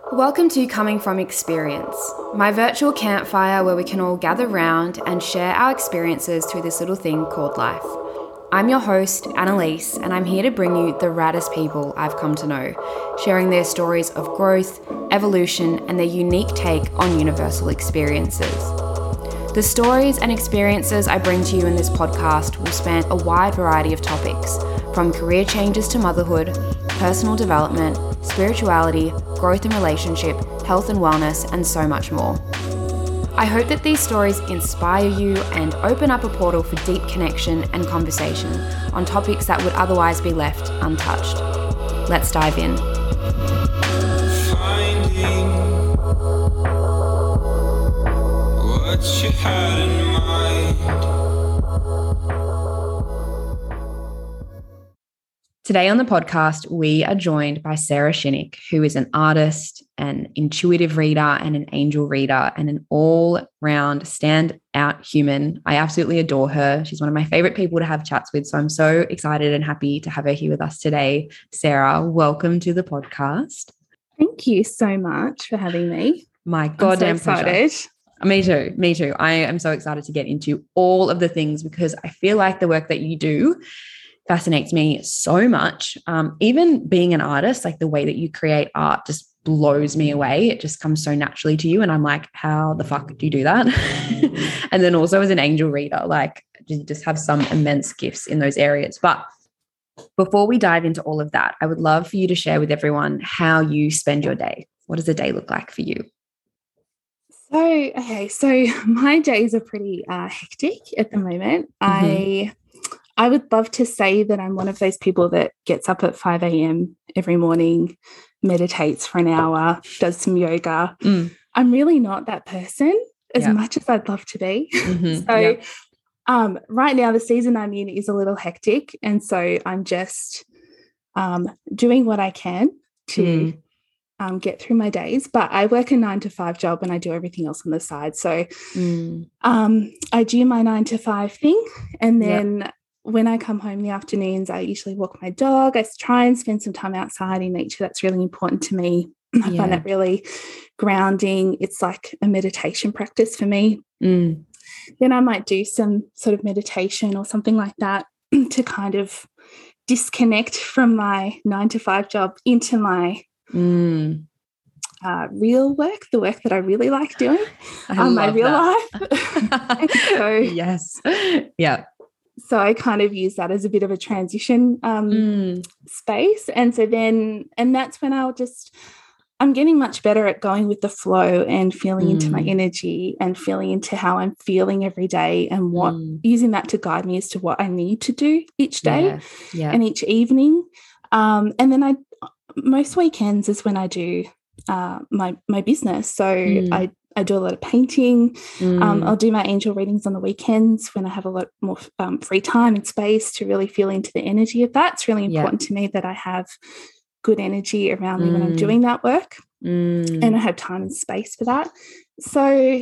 Welcome to Coming From Experience, my virtual campfire where we can all gather round and share our experiences through this little thing called life. I'm your host, Annalise, and I'm here to bring you the raddest people I've come to know, sharing their stories of growth, evolution, and their unique take on universal experiences. The stories and experiences I bring to you in this podcast will span a wide variety of topics, from career changes to motherhood, personal development, spirituality, growth and relationship, health and wellness, and so much more. I hope that these stories inspire you and open up a portal for deep connection and conversation on topics that would otherwise be left untouched. Let's dive in. Finding what you had in mind. Today on the podcast, we are joined by Sarah Shinnick, who is an artist, an intuitive reader, and an angel reader, and an all-round stand-out human. I absolutely adore her. She's one of my favorite people to have chats with, so I'm so excited and happy to have her here with us today. Sarah, welcome to the podcast. Thank you so much for having me. My goddamn pleasure. Me too. I am so excited to get into all of the things because I feel like the work that you do fascinates me so much. Even being an artist, like the way that you create art just blows me away. It just comes so naturally to you. And I'm like, how the fuck do you do that? And then also as an angel reader, like you just have some immense gifts in those areas. But before we dive into all of that, I would love for you to share with everyone how you spend your day. What does a day look like for you? So my days are pretty hectic at the moment. I would love to say that I'm one of those people that gets up at 5 a.m. every morning, meditates for an hour, does some yoga. I'm really not that person as much as I'd love to be. Right now the season I'm in is a little hectic. And so I'm just doing what I can to get through my days. But I work a 9-to-5 job and I do everything else on the side. So I do my 9-to-5 thing. And then when I come home in the afternoons, I usually walk my dog. I try and spend some time outside in nature. That's really important to me. I find that really grounding. It's like a meditation practice for me. Then I might do some sort of meditation or something like that to kind of disconnect from my 9-to-5 job into my real work, the work that I really like doing, my real life. So I kind of use that as a bit of a transition space. And so then, and that's when I'm getting much better at going with the flow and feeling into my energy and feeling into how I'm feeling every day and what using that to guide me as to what I need to do each day and each evening. And then most weekends is when I do my business. So I do a lot of painting. I'll do my angel readings on the weekends when I have a lot more free time and space to really feel into the energy of that. It's really important to me that I have good energy around me when I'm doing that work and I have time and space for that. So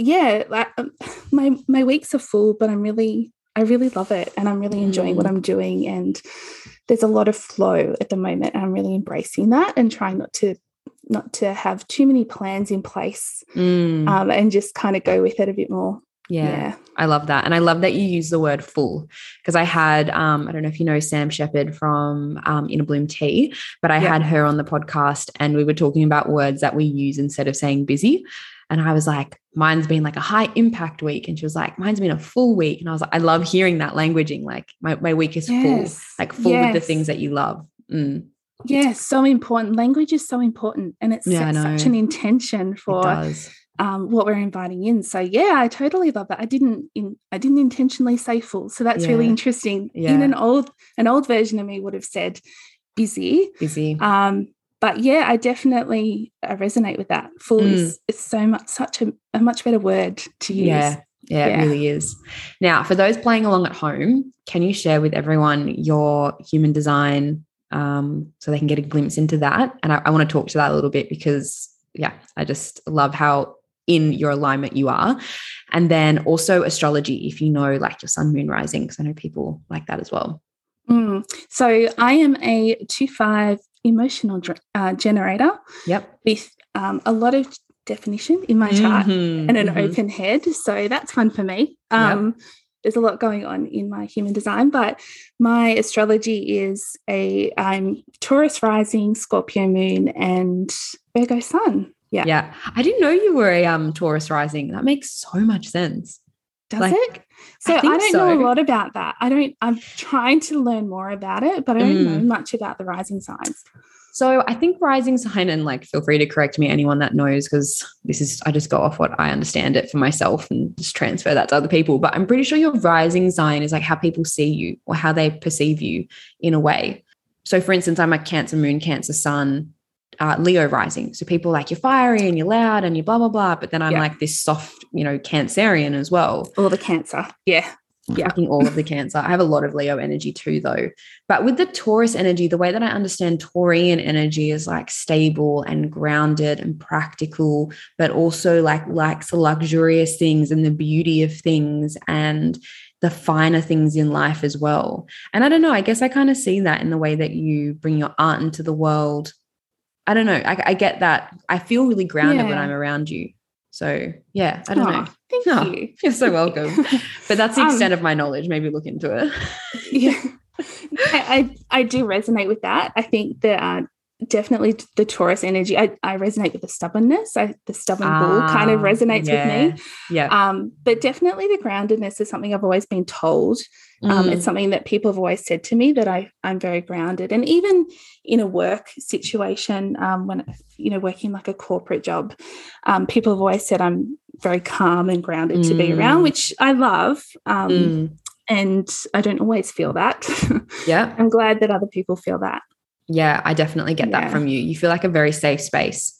my weeks are full, but I really love it and I'm really enjoying what I'm doing, and there's a lot of flow at the moment and I'm really embracing that and trying not to have too many plans in place and just kind of go with it a bit more. Yeah. I love that. And I love that you use the word full because I had, I don't know if you know Sam Shepherd from Inner Bloom Tea, but I had her on the podcast and we were talking about words that we use instead of saying busy. And I was like, mine's been like a high impact week. And she was like, mine's been a full week. And I was like, I love hearing that languaging. Like my week is full, like full with the things that you love. Yeah, so important. Language is so important, and it sets such an intention for what we're inviting in. So I totally love that. I didn't intentionally say full, so that's really interesting. In an old version of me would have said busy. But I definitely resonate with that. Full is so much such a much better word to use. Yeah, it really is. Now, for those playing along at home, can you share with everyone your human design? So they can get a glimpse into that. And I want to talk to that a little bit because, I just love how in your alignment you are. And then also astrology, if you know like your sun, moon, rising, because I know people like that as well. So I am a 2/5 emotional generator. Yep. With a lot of definition in my chart and an open head. So that's fun for me. There's a lot going on in my human design, but my astrology is I'm Taurus rising, Scorpio moon, and Virgo sun. Yeah. Yeah. I didn't know you were a Taurus rising. That makes so much sense. Does it? So I don't know a lot about that. I'm trying to learn more about it, but I don't know much about the rising signs. So I think rising sign, and like, feel free to correct me, anyone that knows, because I just go off what I understand it for myself and just transfer that to other people. But I'm pretty sure your rising sign is like how people see you or how they perceive you in a way. So for instance, I'm a Cancer moon, Cancer sun, Leo rising. So people like, you're fiery and you're loud and you're blah, blah, blah. But then I'm like this soft, Cancerian as well. All the Cancer. Yeah. Fucking all of the Cancer. I have a lot of Leo energy too, though. But with the Taurus energy, the way that I understand Taurian energy is like stable and grounded and practical, but also likes the luxurious things and the beauty of things and the finer things in life as well. And I don't know, I guess I kind of see that in the way that you bring your art into the world. I don't know. I get that. I feel really grounded when I'm around you. So yeah, I don't know. Thank you. You're so welcome. But that's the extent of my knowledge. Maybe look into it. Yeah. I do resonate with that. I think that definitely the Taurus energy, I resonate with the stubbornness. The stubborn bull kind of resonates with me. Yeah. But definitely the groundedness is something I've always been told. It's something that people have always said to me, that I'm very grounded. And even in a work situation, when, working like a corporate job, people have always said I'm very calm and grounded to be around, which I love. And I don't always feel that. Yeah. I'm glad that other people feel that. Yeah, I definitely get that from you. You feel like a very safe space.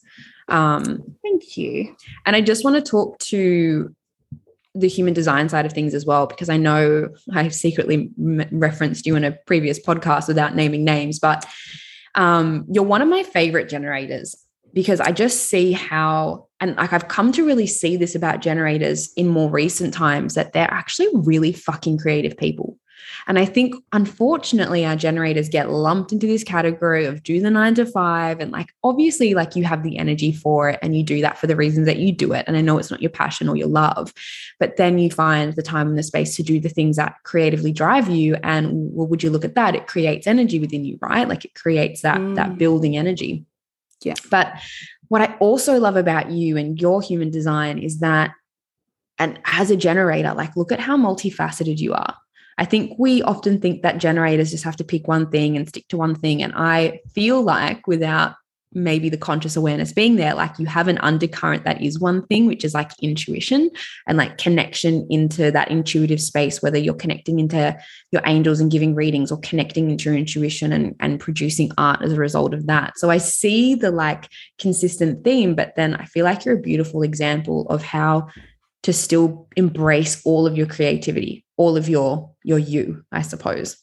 Thank you. And I just want to talk to the human design side of things as well, because I know I secretly referenced you in a previous podcast without naming names, but you're one of my favorite generators, because I just see how, and like I've come to really see this about generators in more recent times, that they're actually really fucking creative people. And I think, unfortunately, our generators get lumped into this category of do the 9 to 5. And like, obviously, like, you have the energy for it and you do that for the reasons that you do it. And I know it's not your passion or your love, but then you find the time and the space to do the things that creatively drive you. And well, would you look at that? It creates energy within you, right? Like, it creates that building energy. Yeah. But what I also love about you and your human design is that, and as a generator, like, look at how multifaceted you are. I think we often think that generators just have to pick one thing and stick to one thing. And I feel like, without maybe the conscious awareness being there, like, you have an undercurrent that is one thing, which is like intuition and like connection into that intuitive space, whether you're connecting into your angels and giving readings, or connecting into your intuition and producing art as a result of that. So I see the like consistent theme, but then I feel like you're a beautiful example of how to still embrace all of your creativity, all of your you, I suppose.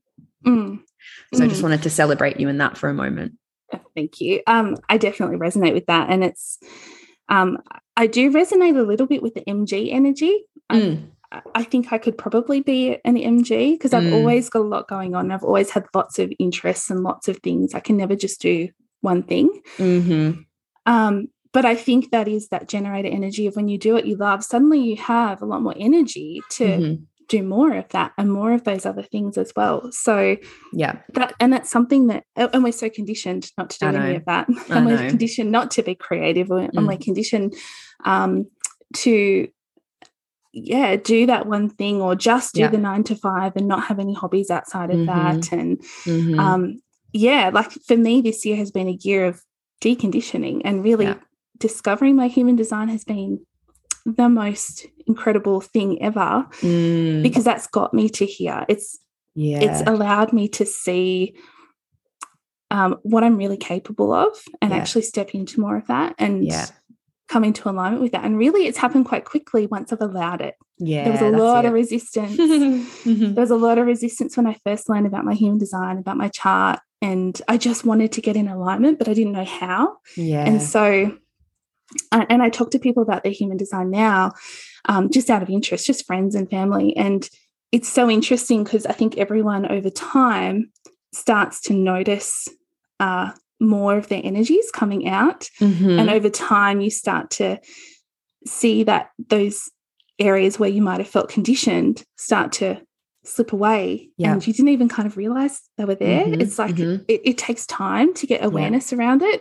So I just wanted to celebrate you in that for a moment. Thank you. I definitely resonate with that. And it's, I do resonate a little bit with the MG energy. I think I could probably be an MG, because I've always got a lot going on. I've always had lots of interests and lots of things. I can never just do one thing. But I think that is that generator energy of when you do what you love, suddenly you have a lot more energy to do more of that and more of those other things as well. So yeah, that's something that, and we're so conditioned not to do any of that. And we're conditioned not to be creative, and we're conditioned to do that one thing, or just do the 9 to 5 and not have any hobbies outside of that. And like, for me, this year has been a year of deconditioning, and really discovering my human design has been the most incredible thing ever, because that's got me to here. It's allowed me to see what I'm really capable of, and actually step into more of that and come into alignment with that. And really, it's happened quite quickly once I've allowed it. There was a lot of resistance. There was a lot of resistance when I first learned about my human design, about my chart, and I just wanted to get in alignment, but I didn't know how. And so, and I talk to people about their human design now, just out of interest, just friends and family. And it's so interesting, because I think everyone over time starts to notice more of their energies coming out. And over time you start to see that those areas where you might have felt conditioned start to slip away, and you didn't even kind of realize they were there. It's like it takes time to get awareness around it.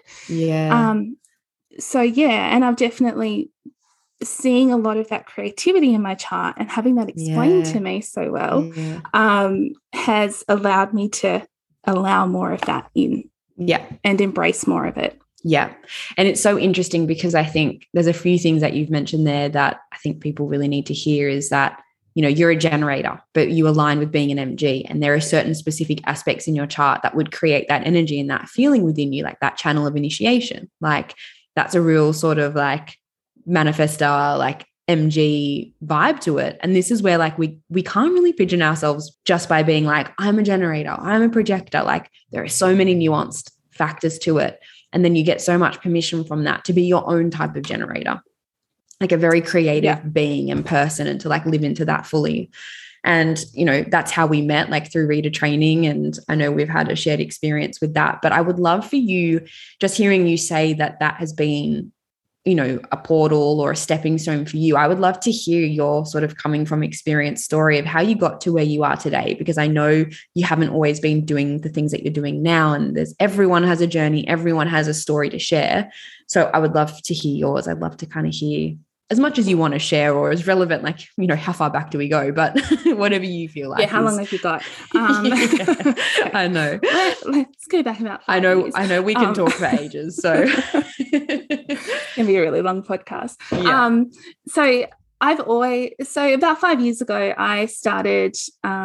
So and I've definitely seeing a lot of that creativity in my chart and having that explained to me so well has allowed me to allow more of that in and embrace more of it. Yeah. And it's so interesting because I think there's a few things that you've mentioned there that I think people really need to hear is that, you know, you're a generator, but you align with being an MG, and there are certain specific aspects in your chart that would create that energy and that feeling within you, like that channel of initiation. Like that's a real sort of like manifestor, like MG vibe to it. And this is where like we can't really pigeon ourselves just by being like, I'm a generator, I'm a projector. Like there are so many nuanced factors to it. And then you get so much permission from that to be your own type of generator, like a very creative being and person, and to like live into that fully. And, you know, that's how we met, like through reader training. And I know we've had a shared experience with that, but I would love for you, just hearing you say that that has been, you know, a portal or a stepping stone for you. I would love to hear your sort of coming from experience story of how you got to where you are today, because I know you haven't always been doing the things that you're doing now. And everyone has a journey, everyone has a story to share. So I would love to hear yours. I'd love to kind of hear as much as you want to share, or as relevant, like, you know, how far back do we go? But whatever you feel like. Yeah, how long have you got? I know. Let's go back about 5 years. I know we can talk for ages. So it's going to be a really long podcast. Yeah. So about 5 years ago, I started,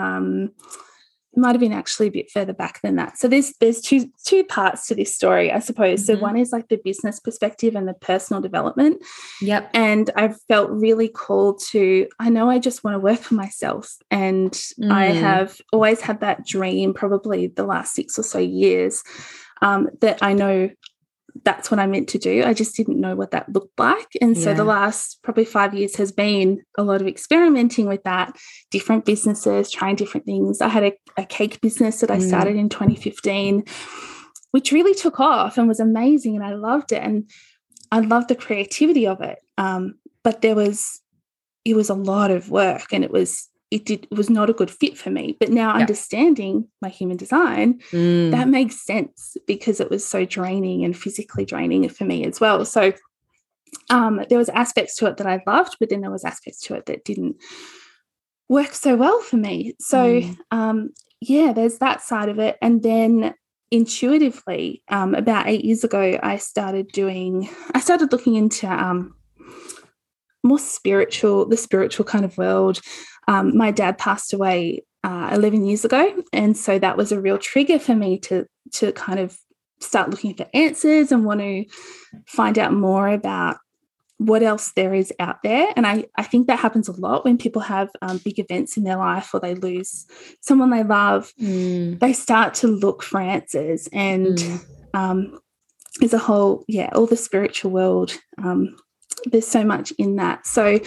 might have been actually a bit further back than that. So there's two parts to this story, I suppose. So one is like the business perspective and the personal development. Yep. And I've felt really called to, I know I just want to work for myself. And I have always had that dream, probably the last 6 or so years, that I know that's what I meant to do. I just didn't know what that looked like. And so the last probably 5 years has been a lot of experimenting with that, different businesses, trying different things. I had a cake business that I started in 2015, which really took off and was amazing. And I loved it. And I loved the creativity of it. But it was a lot of work, and it was not a good fit for me. But now understanding my human design, that makes sense, because it was so draining and physically draining for me as well. So there was aspects to it that I loved, but then there was aspects to it that didn't work so well for me. So there's that side of it. And then intuitively, about 8 years ago, I started looking into more the spiritual kind of world. My dad passed away 11 years ago, and so that was a real trigger for me to kind of start looking for answers and want to find out more about what else there is out there. And I think that happens a lot when people have big events in their life, or they lose someone they love. They start to look for answers, and there's a whole, all the spiritual world. There's so much in that. So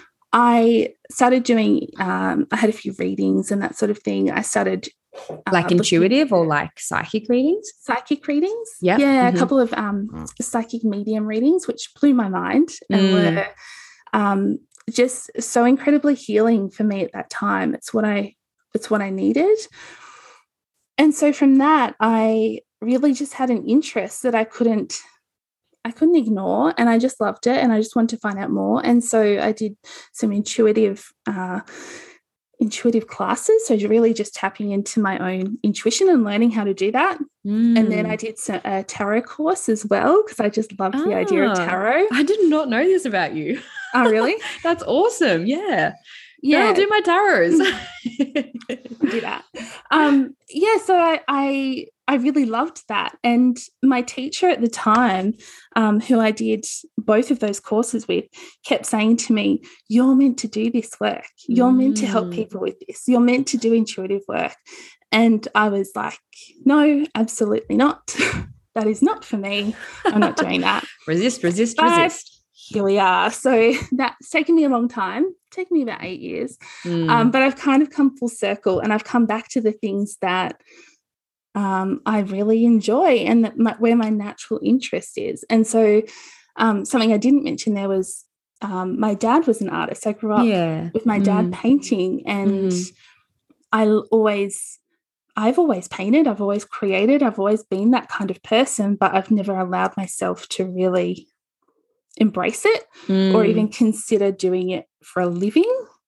I started doing, I had a few readings and that sort of thing. I started like intuitive or like psychic readings? Psychic readings. Yeah. Yeah, a couple of psychic medium readings, which blew my mind and were just so incredibly healing for me at that time. It's what I needed. And so from that, I really just had an interest that I couldn't ignore, and I just loved it, and I just wanted to find out more. And so I did some intuitive classes, so really just tapping into my own intuition and learning how to do that. And then I did a tarot course as well, because I just loved the idea of tarot. I did not know this about you. Oh, really? That's awesome. Yeah. Yeah, I'll do my tarots. Do that. So I really loved that. And my teacher at the time, who I did both of those courses with, kept saying to me, you're meant to do this work. You're meant to help people with this. You're meant to do intuitive work. And I was like, no, absolutely not. That is not for me. I'm not doing that. Resist. Here we are. So that's taken me a long time, taken me about 8 years. But I've kind of come full circle, and I've come back to the things that I really enjoy, and where my natural interest is. And so something I didn't mention there was my dad was an artist. I grew up with my dad painting, and I've always painted, I've always created, I've always been that kind of person, but I've never allowed myself to really embrace it or even consider doing it for a living.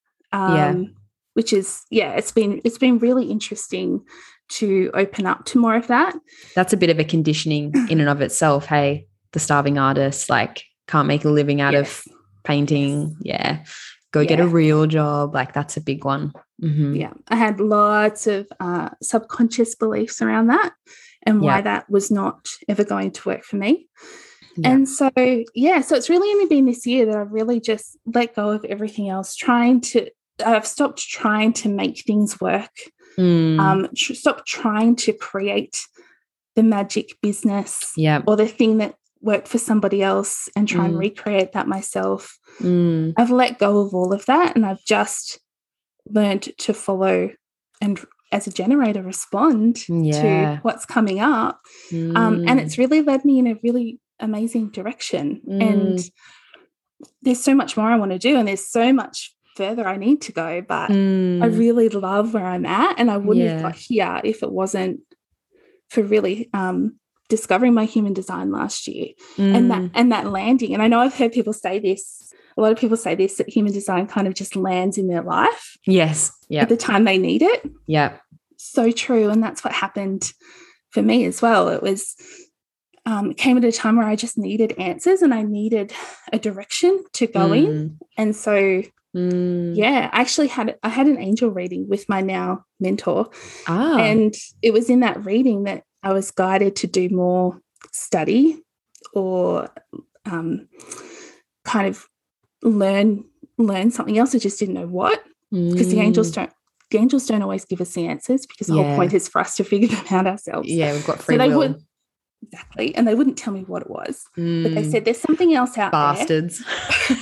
Which is, it's been really interesting to open up to more of that. That's a bit of a conditioning in and of itself. Hey, the starving artist, like, can't make a living out of painting. Go get a real job. Like, that's a big one. I had lots of subconscious beliefs around that and why that was not ever going to work for me. And so it's really only been this year that I've really just let go of everything else, I've stopped trying to make things work, stopped trying to create the magic business or the thing that worked for somebody else and try and recreate that myself. I've let go of all of that, and I've just learned to follow and, as a generator, respond to what's coming up. And it's really led me in a really amazing direction. And there's so much more I want to do, and there's so much further I need to go, but I really love where I'm at, and I wouldn't have got here if it wasn't for really discovering my human design last year and that landing. And I know I've heard people say this, a lot of people say this, that human design kind of just lands in their life at the time they need it. So true. And that's what happened for me as well. It was it came at a time where I just needed answers and I needed a direction to go in. And so I actually had an angel reading with my now mentor. And it was in that reading that I was guided to do more study or kind of learn something else. I just didn't know what, because the angels don't always give us the answers, because the whole point is for us to figure them out ourselves. We've got free will. Exactly. And they wouldn't tell me what it was. But they said, there's something else out Bastards. there.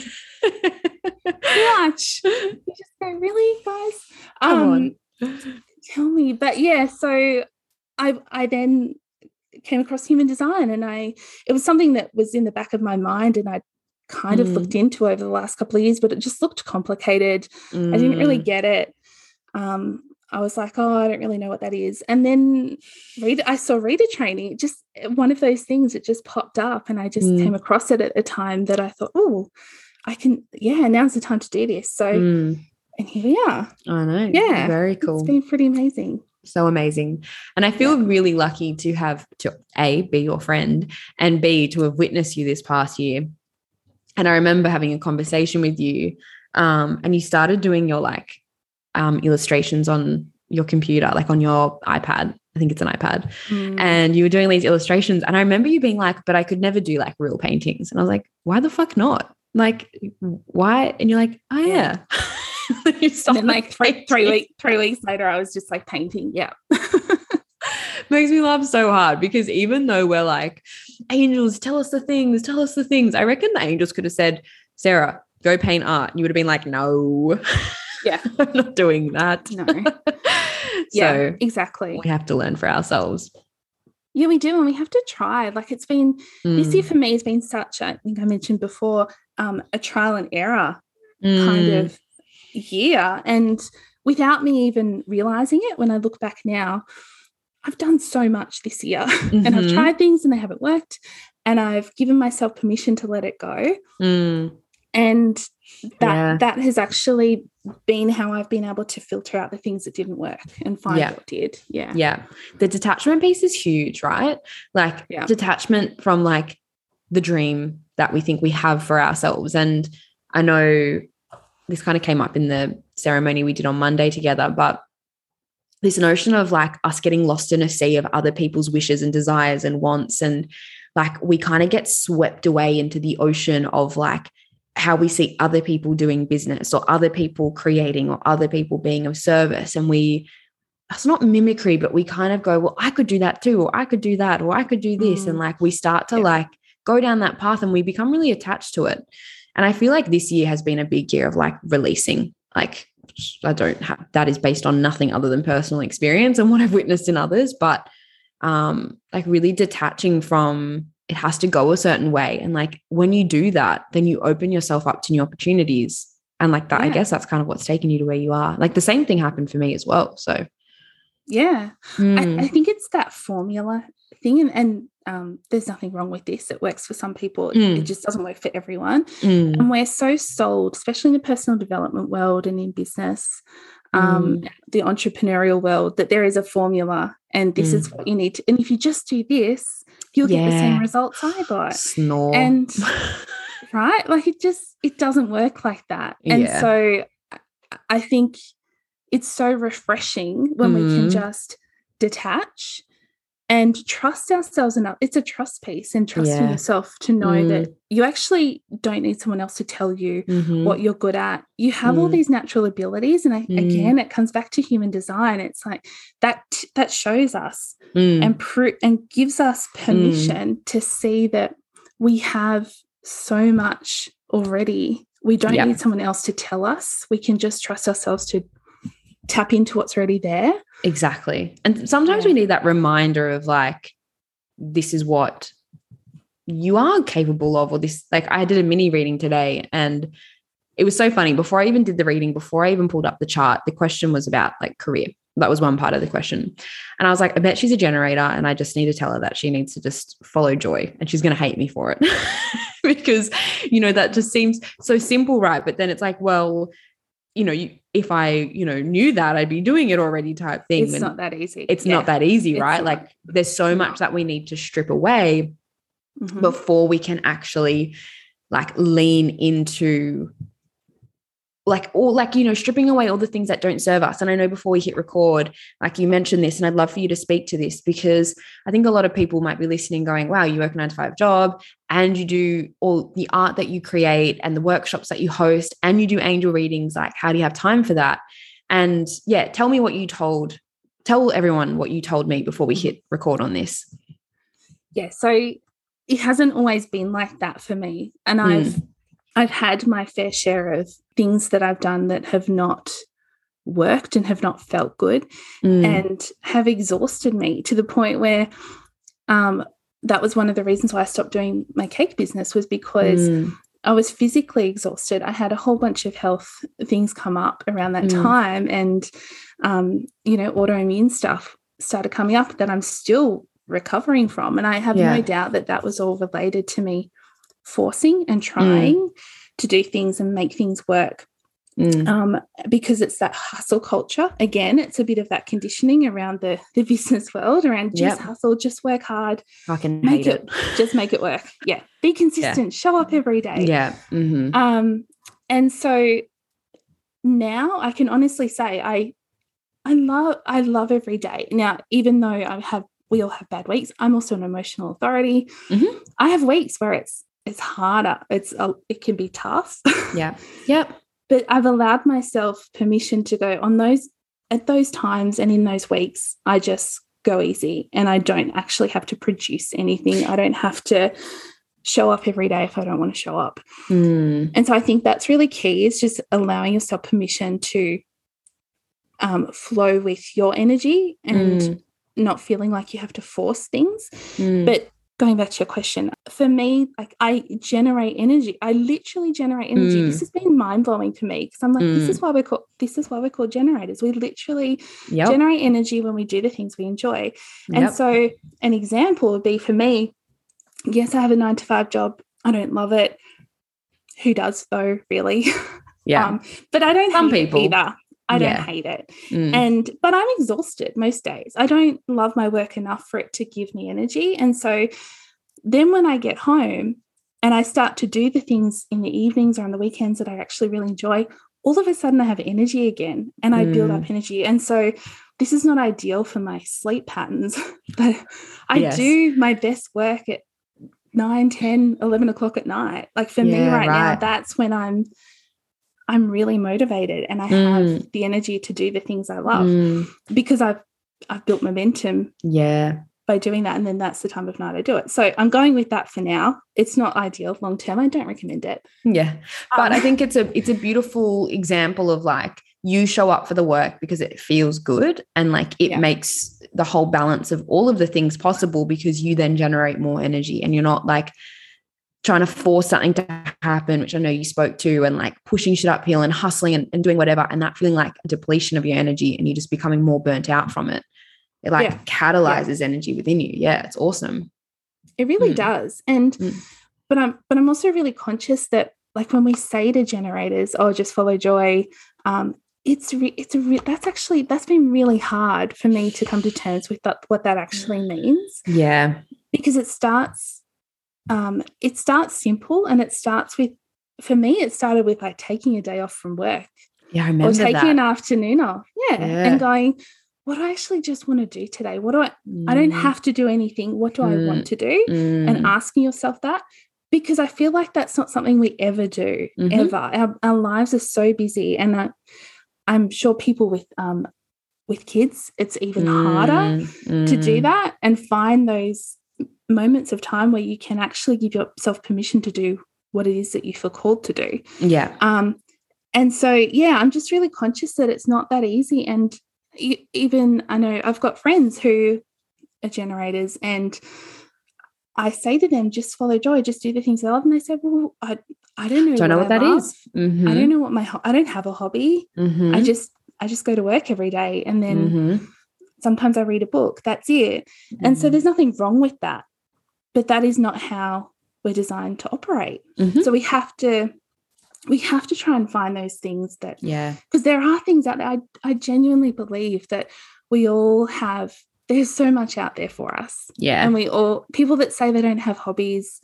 Much. You just go, really, guys? Come on. Tell me. But so I then came across human design, and it was something that was in the back of my mind, and I kind of looked into over the last couple of years, but it just looked complicated. I didn't really get it. I was like, I don't really know what that is. And then I saw reader training. Just one of those things, it just popped up, and I just came across it at a time that I thought, I can, now's the time to do this. So, and here we are. I know. Yeah. Very cool. It's been pretty amazing. So amazing. And I feel really lucky to have to A, be your friend, and B, to have witnessed you this past year. And I remember having a conversation with you, and you started doing your illustrations on your computer, like on your iPad. I think it's an iPad. And you were doing these illustrations. And I remember you being like, but I could never do like real paintings. And I was like, why the fuck not? Like, why? And you're like, oh yeah. You and then like three weeks later, I was just like painting. Yeah. Makes me laugh so hard, because even though we're like, angels, tell us the things. I reckon the angels could have said, Sarah, go paint art. And you would have been like, no. Yeah. I'm not doing that. No. So exactly. We have to learn for ourselves. Yeah, we do. And we have to try. Like, it's been, this year for me has been such, I think I mentioned before, a trial and error kind of year. And without me even realizing it, when I look back now, I've done so much this year and I've tried things and they haven't worked, and I've given myself permission to let it go. And that has actually been how I've been able to filter out the things that didn't work and find what did. Yeah. The detachment piece is huge, right? Like detachment from like the dream that we think we have for ourselves. And I know this kind of came up in the ceremony we did on Monday together, but this notion of like us getting lost in a sea of other people's wishes and desires and wants, and like we kind of get swept away into the ocean of like how we see other people doing business or other people creating or other people being of service. And it's not mimicry, but we kind of go, well, I could do that too, or I could do that, or I could do this. And like we start to like go down that path and we become really attached to it. And I feel like this year has been a big year of like releasing. Like that is based on nothing other than personal experience and what I've witnessed in others. But like really detaching from it has to go a certain way. And like when you do that, then you open yourself up to new opportunities. And like that, I guess that's kind of what's taken you to where you are. Like the same thing happened for me as well. So yeah, I think it's that formula thing. And there's nothing wrong with this. It works for some people. It just doesn't work for everyone. And we're so sold, especially in the personal development world and in business, the entrepreneurial world, that there is a formula and this is what you need to. And if you just do this, you'll get the same results I got. Snore. And right, like it doesn't work like that. And so I think it's so refreshing when we can just detach and trust ourselves enough. It's a trust piece, and trusting yourself to know that you actually don't need someone else to tell you what you're good at. You have all these natural abilities. And again, it comes back to human design. It's like that shows us and gives us permission to see that we have so much already. We don't need someone else to tell us. We can just trust ourselves to tap into what's already there. Exactly. And sometimes we need that reminder of like, this is what you are capable of, or this, like I did a mini reading today and it was so funny. Before I even did the reading, before I even pulled up the chart, the question was about like career. That was one part of the question. And I was like, I bet she's a generator and I just need to tell her that she needs to just follow joy and she's going to hate me for it. Because, you know, that just seems so simple, right? But then it's like, well, you know, if I, you know, knew that, I'd be doing it already type thing. It's not that easy. It's not that easy, right? Like there's so much that we need to strip away before we can actually like lean into like, or like, you know, stripping away all the things that don't serve us. And I know before we hit record, like you mentioned this, and I'd love for you to speak to this, because I think a lot of people might be listening going, wow, you work a 9-to-5 job and you do all the art that you create and the workshops that you host and you do angel readings. Like, how do you have time for that? And yeah, tell everyone what you told me before we hit record on this. Yeah. So it hasn't always been like that for me. And I've had my fair share of things that I've done that have not worked and have not felt good and have exhausted me to the point where that was one of the reasons why I stopped doing my cake business, was because I was physically exhausted. I had a whole bunch of health things come up around that time, and, you know, autoimmune stuff started coming up that I'm still recovering from. And I have no doubt that that was all related to me forcing and trying to do things and make things work, because it's that hustle culture. Again, it's a bit of that conditioning around the business world, around just hustle, just work hard. I can hate it. Just make it work. Yeah. Be consistent, show up every day. Yeah. And so now I can honestly say I love every day. Now, even though we all have bad weeks, I'm also an emotional authority. I have weeks where it's harder. It can be tough. Yeah. Yep. But I've allowed myself permission to go at those times, and in those weeks, I just go easy and I don't actually have to produce anything. I don't have to show up every day if I don't want to show up. And so I think that's really key, is just allowing yourself permission to flow with your energy and not feeling like you have to force things. But going back to your question, for me, like I generate energy. I literally generate energy. This has been mind-blowing to me, because I'm like, this is why we're called generators. We literally generate energy when we do the things we enjoy. And so an example would be, for me, yes, I have a 9-to-5 job. I don't love it. Who does though, really? Yeah. But I don't Some hate people. it either. I don't hate it. But I'm exhausted most days. I don't love my work enough for it to give me energy. And so then when I get home and I start to do the things in the evenings or on the weekends that I actually really enjoy, all of a sudden I have energy again and I build up energy. And so this is not ideal for my sleep patterns, but I do my best work at 9, 10, 11 o'clock at night. Like for me right now, that's when I'm really motivated and I have the energy to do the things I love, because I've built momentum by doing that. And then that's the time of night I do it. So I'm going with that for now. It's not ideal long term. I don't recommend it. Yeah. But I think it's a beautiful example of like, you show up for the work because it feels good and like it makes the whole balance of all of the things possible, because you then generate more energy and you're not like trying to force something to happen, which I know you spoke to, and like pushing shit uphill and hustling and doing whatever, and that feeling like a depletion of your energy and you're just becoming more burnt out from it. It like catalyzes energy within you. Yeah, it's awesome. It really does. And but I'm also really conscious that like when we say to generators, oh, just follow joy, that's been really hard for me to come to terms with what that actually means. Yeah. Because it starts simple, and it starts with, for me, it started with like taking a day off from work. Yeah, I remember or taking that. an afternoon off. Yeah. And going, what do I actually just want to do today? What do I don't have to do anything. What do I want to do? And asking yourself that, because I feel like that's not something we ever do, ever. Our lives are so busy, and I'm sure people with kids, it's even harder to do that and find those moments of time where you can actually give yourself permission to do what it is that you feel called to do. Yeah. And so, yeah, I'm just really conscious that it's not that easy. And even I know I've got friends who are generators, and I say to them, just follow joy, just do the things they love. And they say, well, I don't know what that is. I don't know what I don't have a hobby. I just go to work every day, and then sometimes I read a book. That's it. And so there's nothing wrong with that, but that is not how we're designed to operate. So we have to try and find those things that, because there are things out there. I genuinely believe that we all have, there's so much out there for us. Yeah. And people that say they don't have hobbies,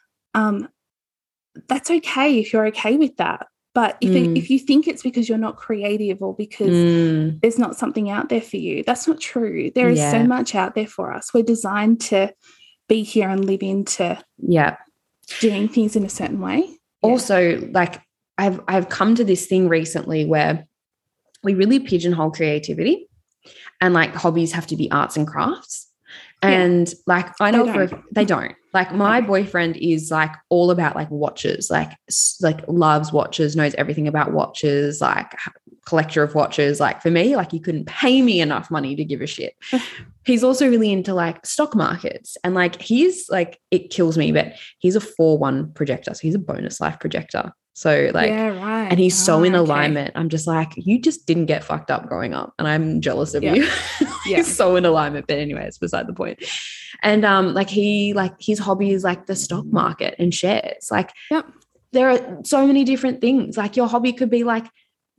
that's okay if you're okay with that. But if you think it's because you're not creative or because there's not something out there for you, that's not true. There is so much out there for us. We're designed to be here and live into doing things in a certain way. Also, like I've come to this thing recently where we really pigeonhole creativity, and like hobbies have to be arts and crafts. And like I know they don't. Like my boyfriend is like all about like watches, like loves watches, knows everything about watches, like collector of watches. Like for me, like you couldn't pay me enough money to give a shit. He's also really into like stock markets, and like he's like, it kills me, but he's a 4-1 projector. So he's a bonus life projector. So like, and he's so in alignment. I'm just like, you just didn't get fucked up growing up, and I'm jealous of you. He's so in alignment. But anyway, it's beside the point. And like his hobby is like the stock market and shares. Like there are so many different things. Like your hobby could be like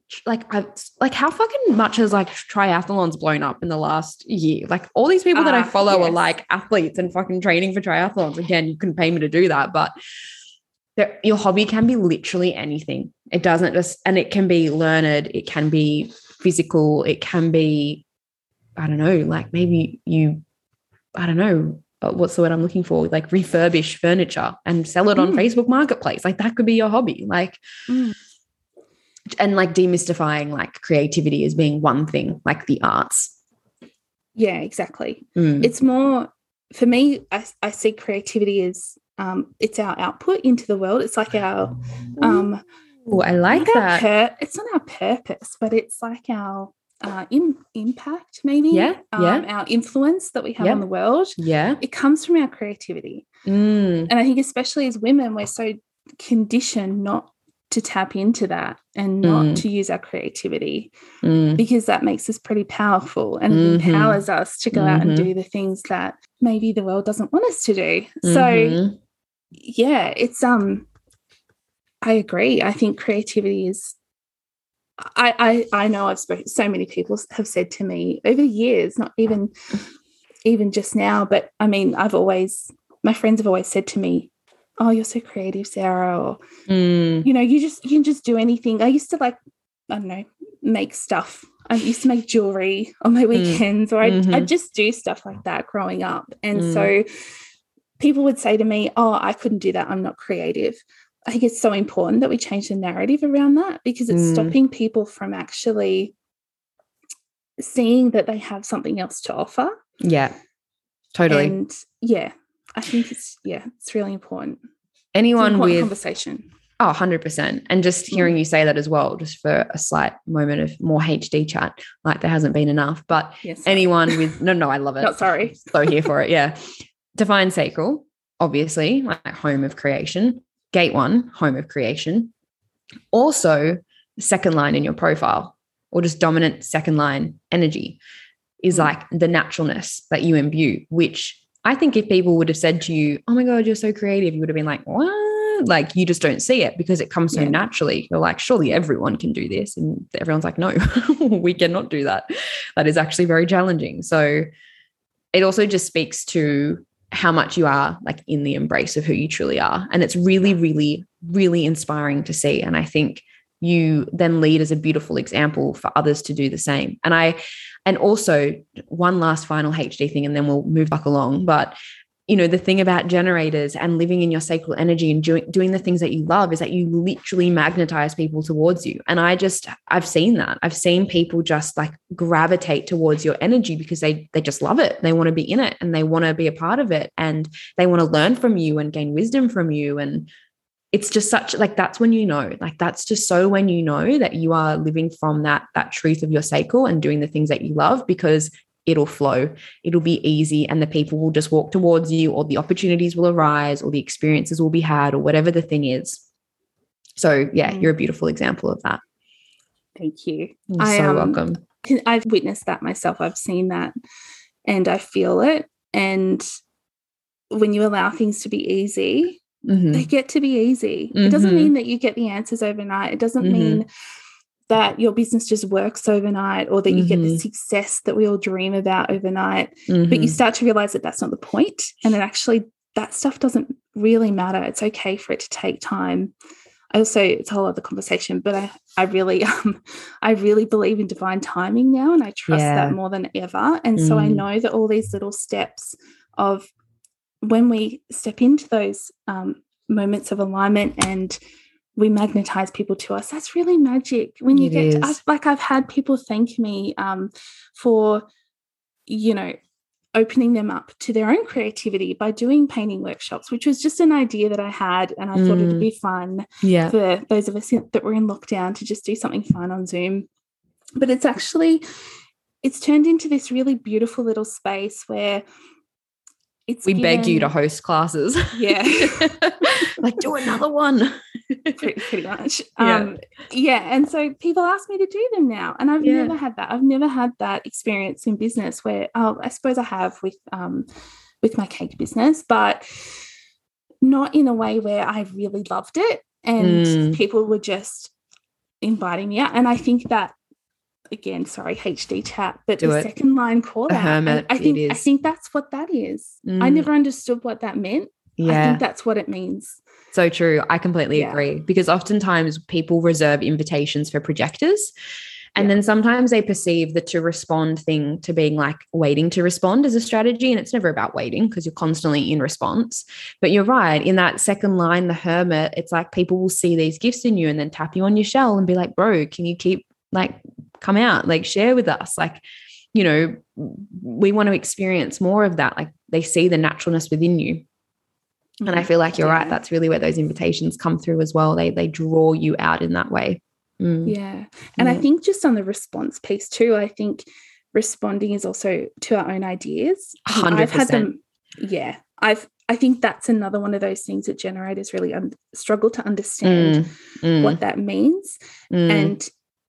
how fucking much has like triathlons blown up in the last year? Like all these people that I follow are like athletes and fucking training for triathlons. Again, you couldn't pay me to do that, but your hobby can be literally anything. It doesn't just, and it can be learned, it can be physical, it can be, I don't know, like maybe I don't know, what's the word I'm looking for? Like refurbish furniture and sell it on Facebook Marketplace. Like that could be your hobby. Like, and like demystifying like creativity as being one thing, like the arts. Yeah, exactly. It's more, for me, I see creativity as, it's our output into the world. It's like our I like that. It's not our purpose, but it's like our impact, maybe. Our influence that we have on the world. It comes from our creativity. And I think especially as women, we're so conditioned not to tap into that and not to use our creativity, because that makes us pretty powerful and it empowers us to go out and do the things that maybe the world doesn't want us to do. So yeah, it's I agree. I think creativity is, I know I've spoken, so many people have said to me over the years, not even just now, but I mean, my friends have always said to me, oh, you're so creative, Sarah, or you know, you can just do anything. I used to like, I don't know, make stuff. I used to make jewelry on my weekends, or I'd just do stuff like that growing up. And so people would say to me, oh, I couldn't do that, I'm not creative. I think it's so important that we change the narrative around that, because it's stopping people from actually seeing that they have something else to offer. Yeah, totally. And yeah, I think it's really important. Anyone it's an important with conversation. Oh, 100%. And just hearing you say that as well, just for a slight moment of more HD chat, like there hasn't been enough. But yes, anyone with, no, I love it. Not sorry. So here for it. Yeah. Define sacral, obviously, like home of creation. Gate 1, home of creation. Also, second line in your profile, or just dominant second line energy, is like the naturalness that you imbue, which I think if people would have said to you, oh my God, you're so creative, you would have been like, what? Like you just don't see it because it comes so naturally. You're like, surely everyone can do this. And everyone's like, no, we cannot do that. That is actually very challenging. So it also just speaks to how much you are like in the embrace of who you truly are. And it's really, really, really inspiring to see. And I think you then lead as a beautiful example for others to do the same. And also one last final HD thing, and then we'll move back along. But, you know, the thing about generators and living in your sacral energy and doing the things that you love is that you literally magnetize people towards you. And I've seen that. I've seen people just like gravitate towards your energy because they just love it. They want to be in it and they want to be a part of it and they want to learn from you and gain wisdom from you. And it's just such like, that's when you know, like, that's just so when you know that you are living from that truth of your sacral and doing the things that you love, because it'll flow, it'll be easy, and the people will just walk towards you, or the opportunities will arise, or the experiences will be had, or whatever the thing is. So yeah, you're a beautiful example of that. Thank you. You're so welcome. I've witnessed that myself. I've seen that and I feel it. And when you allow things to be easy, they get to be easy. It doesn't mean that you get the answers overnight. It doesn't mean that your business just works overnight, or that you get the success that we all dream about overnight. But you start to realize that that's not the point. And then actually that stuff doesn't really matter. It's okay for it to take time. Also, it's a whole other conversation, but I really believe in divine timing now, and I trust that more than ever. And so I know that all these little steps of when we step into those moments of alignment and we magnetize people to us, that's really magic. When you I've had people thank me for, you know, opening them up to their own creativity by doing painting workshops, which was just an idea that I had, and I thought it'd be fun for those of us that were in lockdown to just do something fun on Zoom. But it's turned into this really beautiful little space where we beg you to host classes. Yeah. Like, do another one. pretty much. And so people ask me to do them now, and I've never had that. I've never had that experience in business where I suppose I have with my cake business, but not in a way where I really loved it and people were just inviting me out. And I think that, again, sorry, HD chat, but the second line call out, hermit, I think that's what that is. I never understood what that meant. I think that's what it means. So true. I completely agree, because oftentimes people reserve invitations for projectors, and then sometimes they perceive the to respond thing to being like waiting to respond as a strategy. And it's never about waiting, because you're constantly in response. But you're right. In that second line, the hermit, it's like people will see these gifts in you and then tap you on your shell and be like, bro, can you keep like, come out, like share with us. Like, you know, we want to experience more of that. Like they see the naturalness within you. And I feel like you're right. That's really where those invitations come through as well. They draw you out in that way. Yeah. And I think just on the response piece too, I think responding is also to our own ideas. 100%. I've had them. Yeah. I think that's another one of those things that generators really struggle to understand what that means. And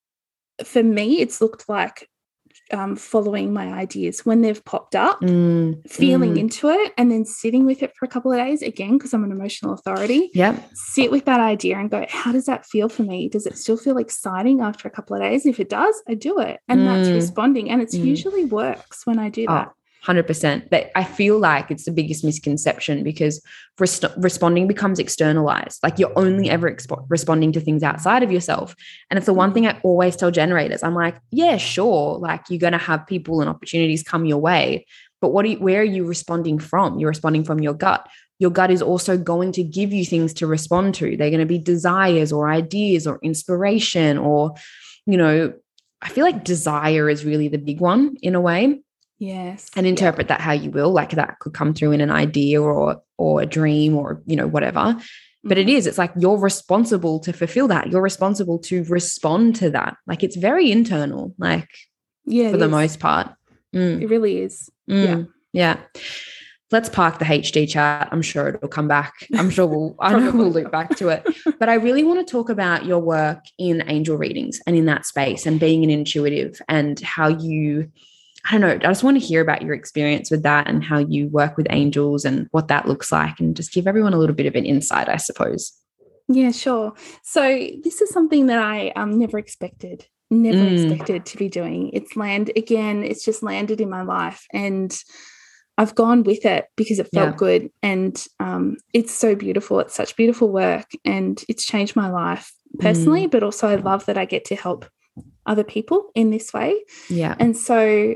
for me, it's looked like following my ideas when they've popped up, feeling into it, and then sitting with it for a couple of days, again, because I'm an emotional authority. Sit with that idea and go, how does that feel for me? Does it still feel exciting after a couple of days? If it does, I do it. And that's responding. And it's usually works when I do that. 100%. But I feel like it's the biggest misconception, because responding becomes externalized. Like you're only ever responding to things outside of yourself. And it's the one thing I always tell generators. I'm like, yeah, sure. Like you're going to have people and opportunities come your way. But where are you responding from? You're responding from your gut. Your gut is also going to give you things to respond to. They're going to be desires or ideas or inspiration, or, you know, I feel like desire is really the big one in a way. Yes. And interpret that how you will. Like that could come through in an idea or a dream or, you know, whatever. But it is, it's like you're responsible to fulfill that. You're responsible to respond to that. Like it's very internal, like for the most part. It really is. Yeah. Let's park the HD chat. I'm sure it'll come back. I know we'll loop back to it. But I really want to talk about your work in angel readings and in that space and being an intuitive and how you, I don't know, I just want to hear about your experience with that and how you work with angels and what that looks like and just give everyone a little bit of an insight, I suppose. Yeah, sure. So this is something that I never expected to be doing. It's just landed in my life and I've gone with it because it felt good and it's so beautiful. It's such beautiful work and it's changed my life personally, but also I love that I get to help other people in this way. Yeah. And so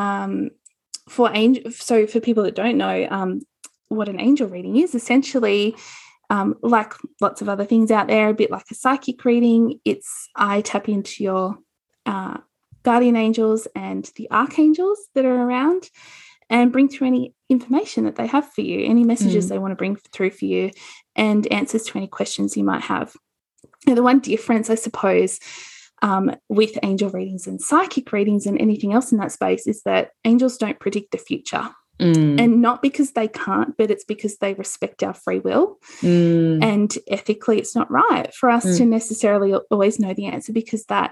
for people that don't know what an angel reading is, essentially like lots of other things out there, a bit like a psychic reading, I tap into your guardian angels and the archangels that are around and bring through any information that they have for you, any messages they want to bring through for you, and answers to any questions you might have. Now, the one difference, I suppose, with angel readings and psychic readings and anything else in that space is that angels don't predict the future. And not because they can't, but it's because they respect our free will. And ethically, it's not right for us to necessarily always know the answer because that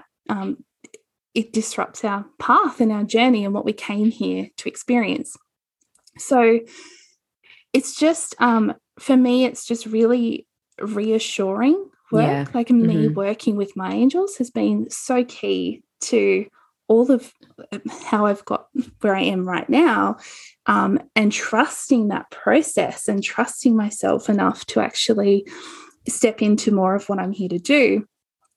it disrupts our path and our journey and what we came here to experience. So it's just, for me, it's just really reassuring work. Yeah. Like me working with my angels has been so key to all of how I've got where I am right now, and trusting that process and trusting myself enough to actually step into more of what I'm here to do,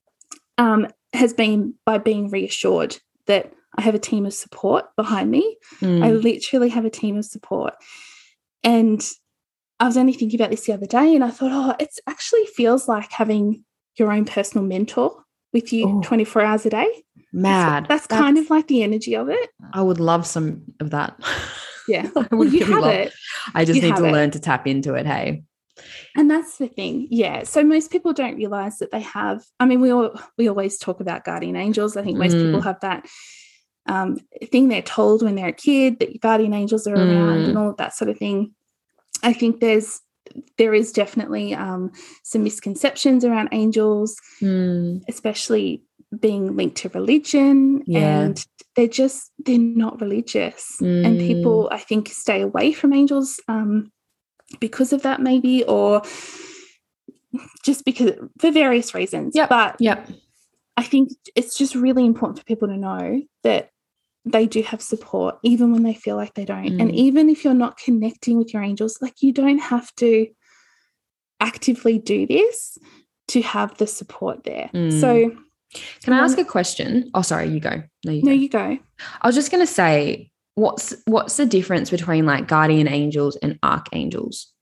has been by being reassured that I have a team of support behind me. I literally have a team of support. And I was only thinking about this the other day and I thought, it actually feels like having your own personal mentor with you 24 hours a day. Mad. That's kind of like the energy of it. I would love some of that. Yeah. Well, you have it. I just need to learn to tap into it. Hey. And that's the thing. Yeah. So most people don't realize that they have, I mean, we always talk about guardian angels. I think most people have that thing they're told when they're a kid that your guardian angels are around and all of that sort of thing. I think there is definitely some misconceptions around angels, especially being linked to religion, and they're not religious. And people, I think, stay away from angels because of that maybe, or just because for various reasons. But I think it's just really important for people to know that they do have support even when they feel like they don't. And even if you're not connecting with your angels, like you don't have to actively do this to have the support there. So can I ask a question? Oh, sorry, you go. No, you go. I was just going to say, what's the difference between like guardian angels and archangels?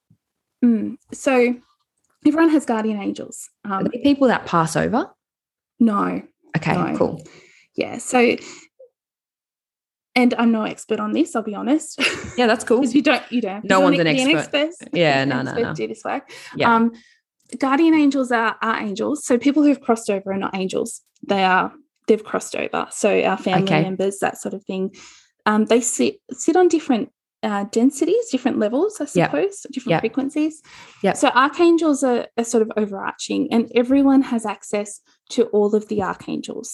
So everyone has guardian angels. Are they people that pass over? No. Okay, no. Cool. Yeah, so, and I'm no expert on this, I'll be honest. Yeah, that's cool. Because you don't. No one's an expert. Yeah, no. Do this work. Yeah. Guardian angels are angels. So people who've crossed over are not angels. They've crossed over. So our family members, that sort of thing. They sit on different densities, different levels, I suppose, different frequencies. Yeah. So archangels are sort of overarching, and everyone has access to all of the archangels.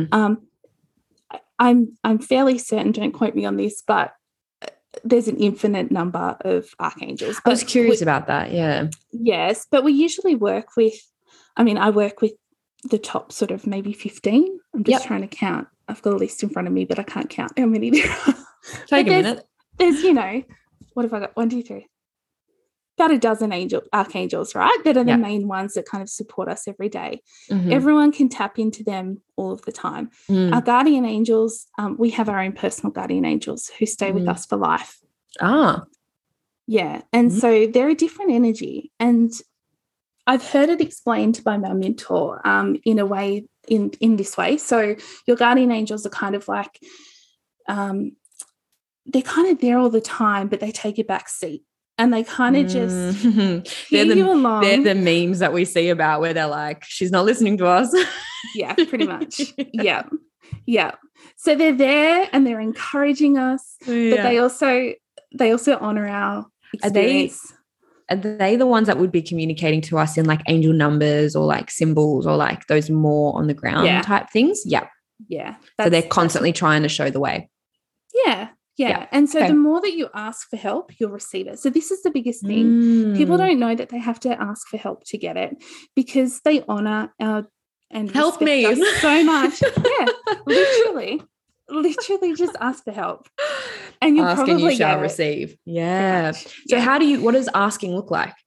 I'm fairly certain, don't quote me on this, but there's an infinite number of archangels. I was curious about that, yeah. Yes, but we usually work with, I work with the top sort of maybe 15. I'm just trying to count. I've got a list in front of me, but I can't count how many there are. Take a minute. There's, what have I got? 1, 2, 3. About a dozen archangels, right? That are the main ones that kind of support us every day. Everyone can tap into them all of the time. Our guardian angels, we have our own personal guardian angels who stay with us for life. Yeah. And so they're a different energy. And I've heard it explained by my mentor in a way, in this way. So your guardian angels are kind of like, they're kind of there all the time, but they take a back seat. and they kind of just hear you along. They're the memes that we see about where they're like, she's not listening to us. Yeah, pretty much. Yeah. So they're there and they're encouraging us, but they also honor our experience. Are they the ones that would be communicating to us in like angel numbers or like symbols or like those more on the ground type things? Yeah. Yeah. So they're constantly trying to show the way. Yeah. And so the more that you ask for help, you'll receive it. So this is the biggest thing. People don't know that they have to ask for help to get it, because they honor our and help me us so much. Yeah, literally just ask for help, and you'll probably you shall receive. Yeah. So what does asking look like?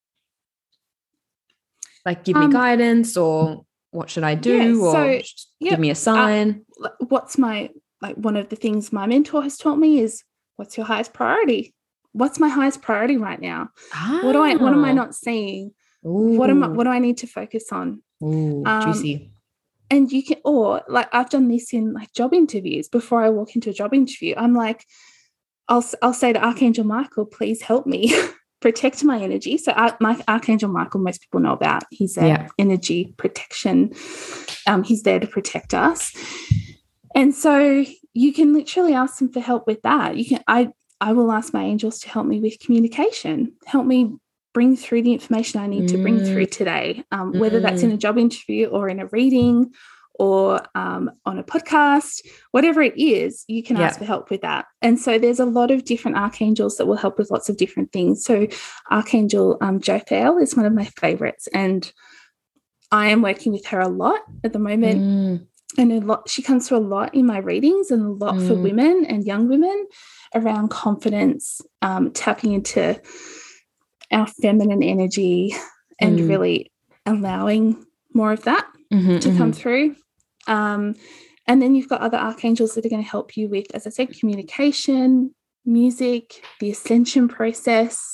Like, give me guidance, or what should I do, or give me a sign. What's one of the things my mentor has taught me is, what's your highest priority? What's my highest priority right now? What am I not seeing? Ooh. What do I need to focus on? Ooh, juicy. And you can, or like I've done this in like job interviews. Before I walk into a job interview, I'm like, I'll say to Archangel Michael, please help me protect my energy. So my Archangel Michael, most people know about. He's our energy protection. He's there to protect us. And so you can literally ask them for help with that. I will ask my angels to help me with communication, help me bring through the information I need to bring through today, whether that's in a job interview or in a reading or on a podcast, whatever it is, you can ask for help with that. And so there's a lot of different archangels that will help with lots of different things. So Archangel Jophiel is one of my favorites, and I am working with her a lot at the moment. And she comes through a lot in my readings, and a lot for women and young women around confidence, tapping into our feminine energy and really allowing more of that to come through. And then you've got other archangels that are going to help you with, as I said, communication, music, the ascension process,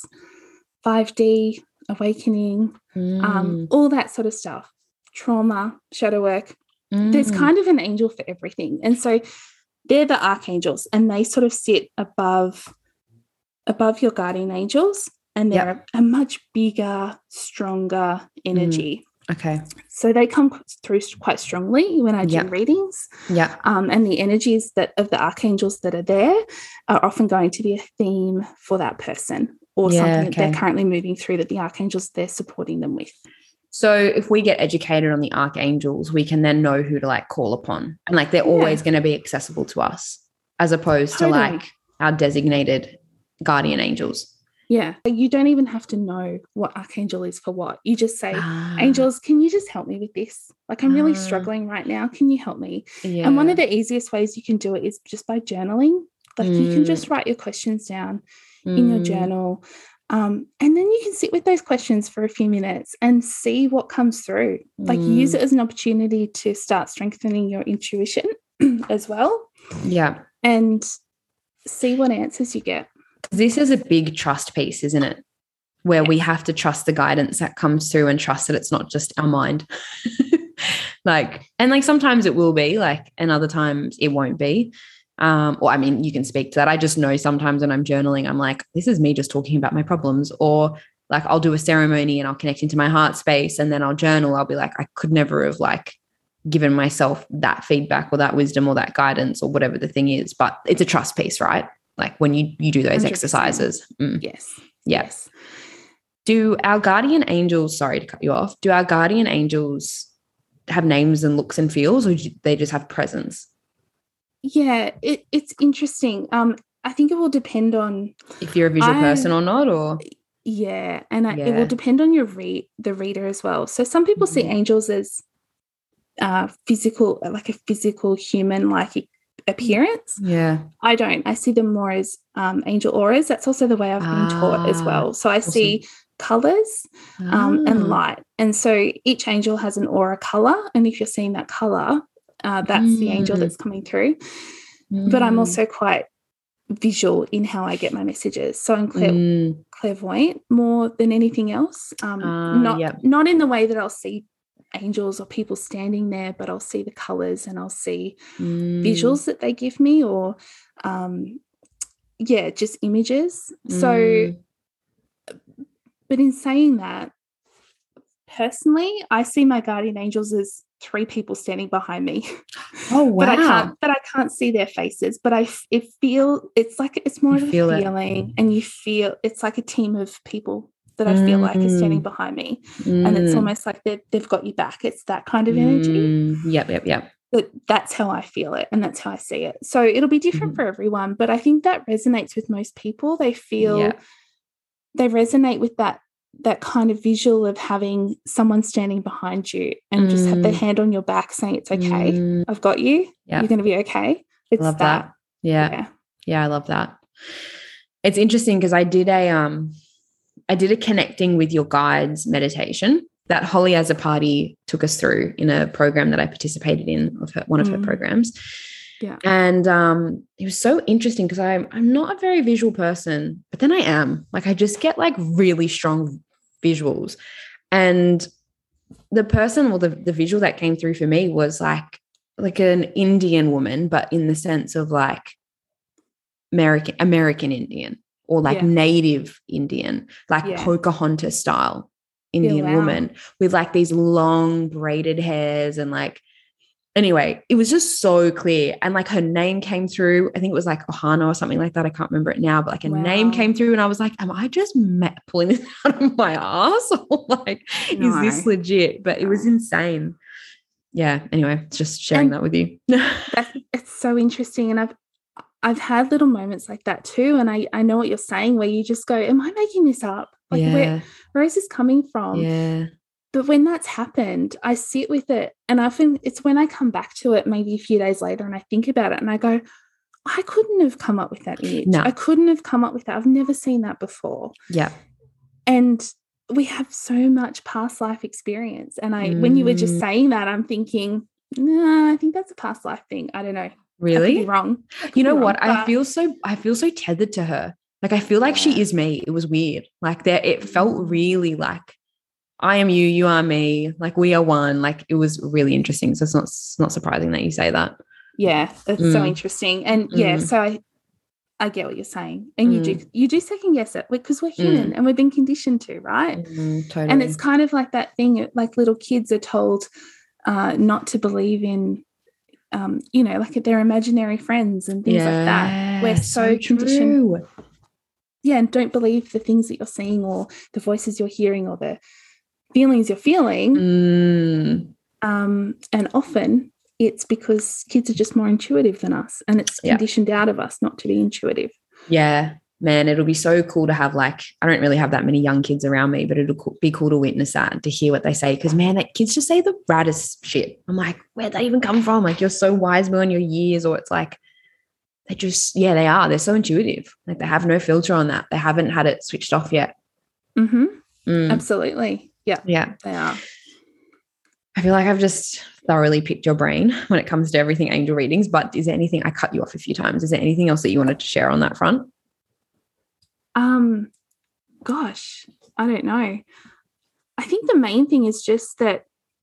5D, awakening, all that sort of stuff, trauma, shadow work. There's kind of an angel for everything. And so they're the archangels, and they sort of sit above your guardian angels, and they're a much bigger, stronger energy. Okay. So they come through quite strongly when I do readings. Yeah. And the energies of the archangels that are there are often going to be a theme for that person, or something that they're currently moving through that the archangels, they're supporting them with. So if we get educated on the archangels, we can then know who to like call upon, and like they're always going to be accessible to us, as opposed to like our designated guardian angels. Yeah. You don't even have to know what archangel is for what. You just say, angels, can you just help me with this? Like, I'm really struggling right now. Can you help me? Yeah. And one of the easiest ways you can do it is just by journaling. Like you can just write your questions down in your journal. And then you can sit with those questions for a few minutes and see what comes through. Like use it as an opportunity to start strengthening your intuition as well. Yeah. And see what answers you get. This is a big trust piece, isn't it? Where we have to trust the guidance that comes through and trust that it's not just our mind. And sometimes it will be and other times it won't be. Or I mean, you can speak to that. I just know sometimes when I'm journaling, I'm like, this is me just talking about my problems. Or like I'll do a ceremony and I'll connect into my heart space, and then I'll journal. I'll be like, I could never have given myself that feedback or that wisdom or that guidance or whatever the thing is. But it's a trust piece, right? Like when you do those 100%. Exercises. Yes. Yes. Do our guardian angels, sorry to cut you off, do our guardian angels have names and looks and feels, or do they just have presence? Yeah, it's interesting. I think it will depend on if you're a visual person or not, or it will depend on the reader as well. So some people see angels as physical, like a physical human appearance. Yeah, I don't. I see them more as angel auras. That's also the way I've been taught as well. So I see colors and light, and so each angel has an aura color, and if you're seeing that color, that's the angel that's coming through. But I'm also quite visual in how I get my messages. So I'm clairvoyant more than anything else. Not in the way that I'll see angels or people standing there, but I'll see the colors and I'll see visuals that they give me, or just images. So But in saying that, personally, I see my guardian angels as 3 people standing behind me. Oh, wow. But I can't see their faces. But it's more of a feeling, and you feel it's like a team of people that I feel like is standing behind me, and it's almost like they've got you back. It's that kind of energy. Yep. That's how I feel it, and that's how I see it. So it'll be different for everyone, but I think that resonates with most people. They feel they resonate with that kind of visual of having someone standing behind you and just have their hand on your back saying, it's okay. I've got you. You're going to be okay. It's love that. Yeah, I love that. It's interesting because I did a connecting with your guides meditation that Holly as a party took us through in a program that I participated in of one of her programs. Yeah. And it was so interesting because I'm not a very visual person, but then I am. Like, I just get like really strong visuals. And the person or the visual that came through for me was like an Indian woman, but in the sense of like American Indian or like native Indian, like Pocahontas style Indian woman with like these long braided hairs and like, anyway, it was just so clear. And like her name came through. I think it was like Ohana or something like that. I can't remember it now, but like a name came through and I was like, am I just pulling this out of my ass? Or like, is this legit? But it was insane. Yeah. Anyway, just sharing that with you. It's so interesting. And I've had little moments like that too. And I know what you're saying, where you just go, am I making this up? Like where is this coming from? Yeah. But when that's happened, I sit with it, and often it's when I come back to it maybe a few days later and I think about it and I go, I couldn't have come up with that image. No. I couldn't have come up with that. I've never seen that before. Yeah. And we have so much past life experience. And when you were just saying that, I'm thinking, I think that's a past life thing. I don't know. Really? I could be wrong. You know what? I feel so tethered to her. Like, I feel like she is me. It was weird. Like, it felt really like, I am you, you are me, like we are one. Like, it was really interesting. So it's not surprising that you say that. Yeah, it's so interesting. And so I get what you're saying. And you do second guess it because we're human and we've been conditioned to, right? Totally. And it's kind of like that thing, like little kids are told not to believe in, like their imaginary friends and things like that. We're so conditioned. Yeah, and don't believe the things that you're seeing or the voices you're hearing or the feelings you're feeling. And often it's because kids are just more intuitive than us, and it's conditioned out of us not to be intuitive. Yeah, man, it'll be so cool to have, like, I don't really have that many young kids around me, but it'll be cool to witness that and to hear what they say, because, man, that kids just say the raddest shit. I'm like, where'd they even come from? Like, you're so wise beyond your years. Or it's like, they just, they are. They're so intuitive. Like, they have no filter on that. They haven't had it switched off yet. Absolutely. Yeah, they are. I feel like I've just thoroughly picked your brain when it comes to everything angel readings, but is there anything, I cut you off a few times, is there anything else that you wanted to share on that front? Gosh, I don't know. I think the main thing is just that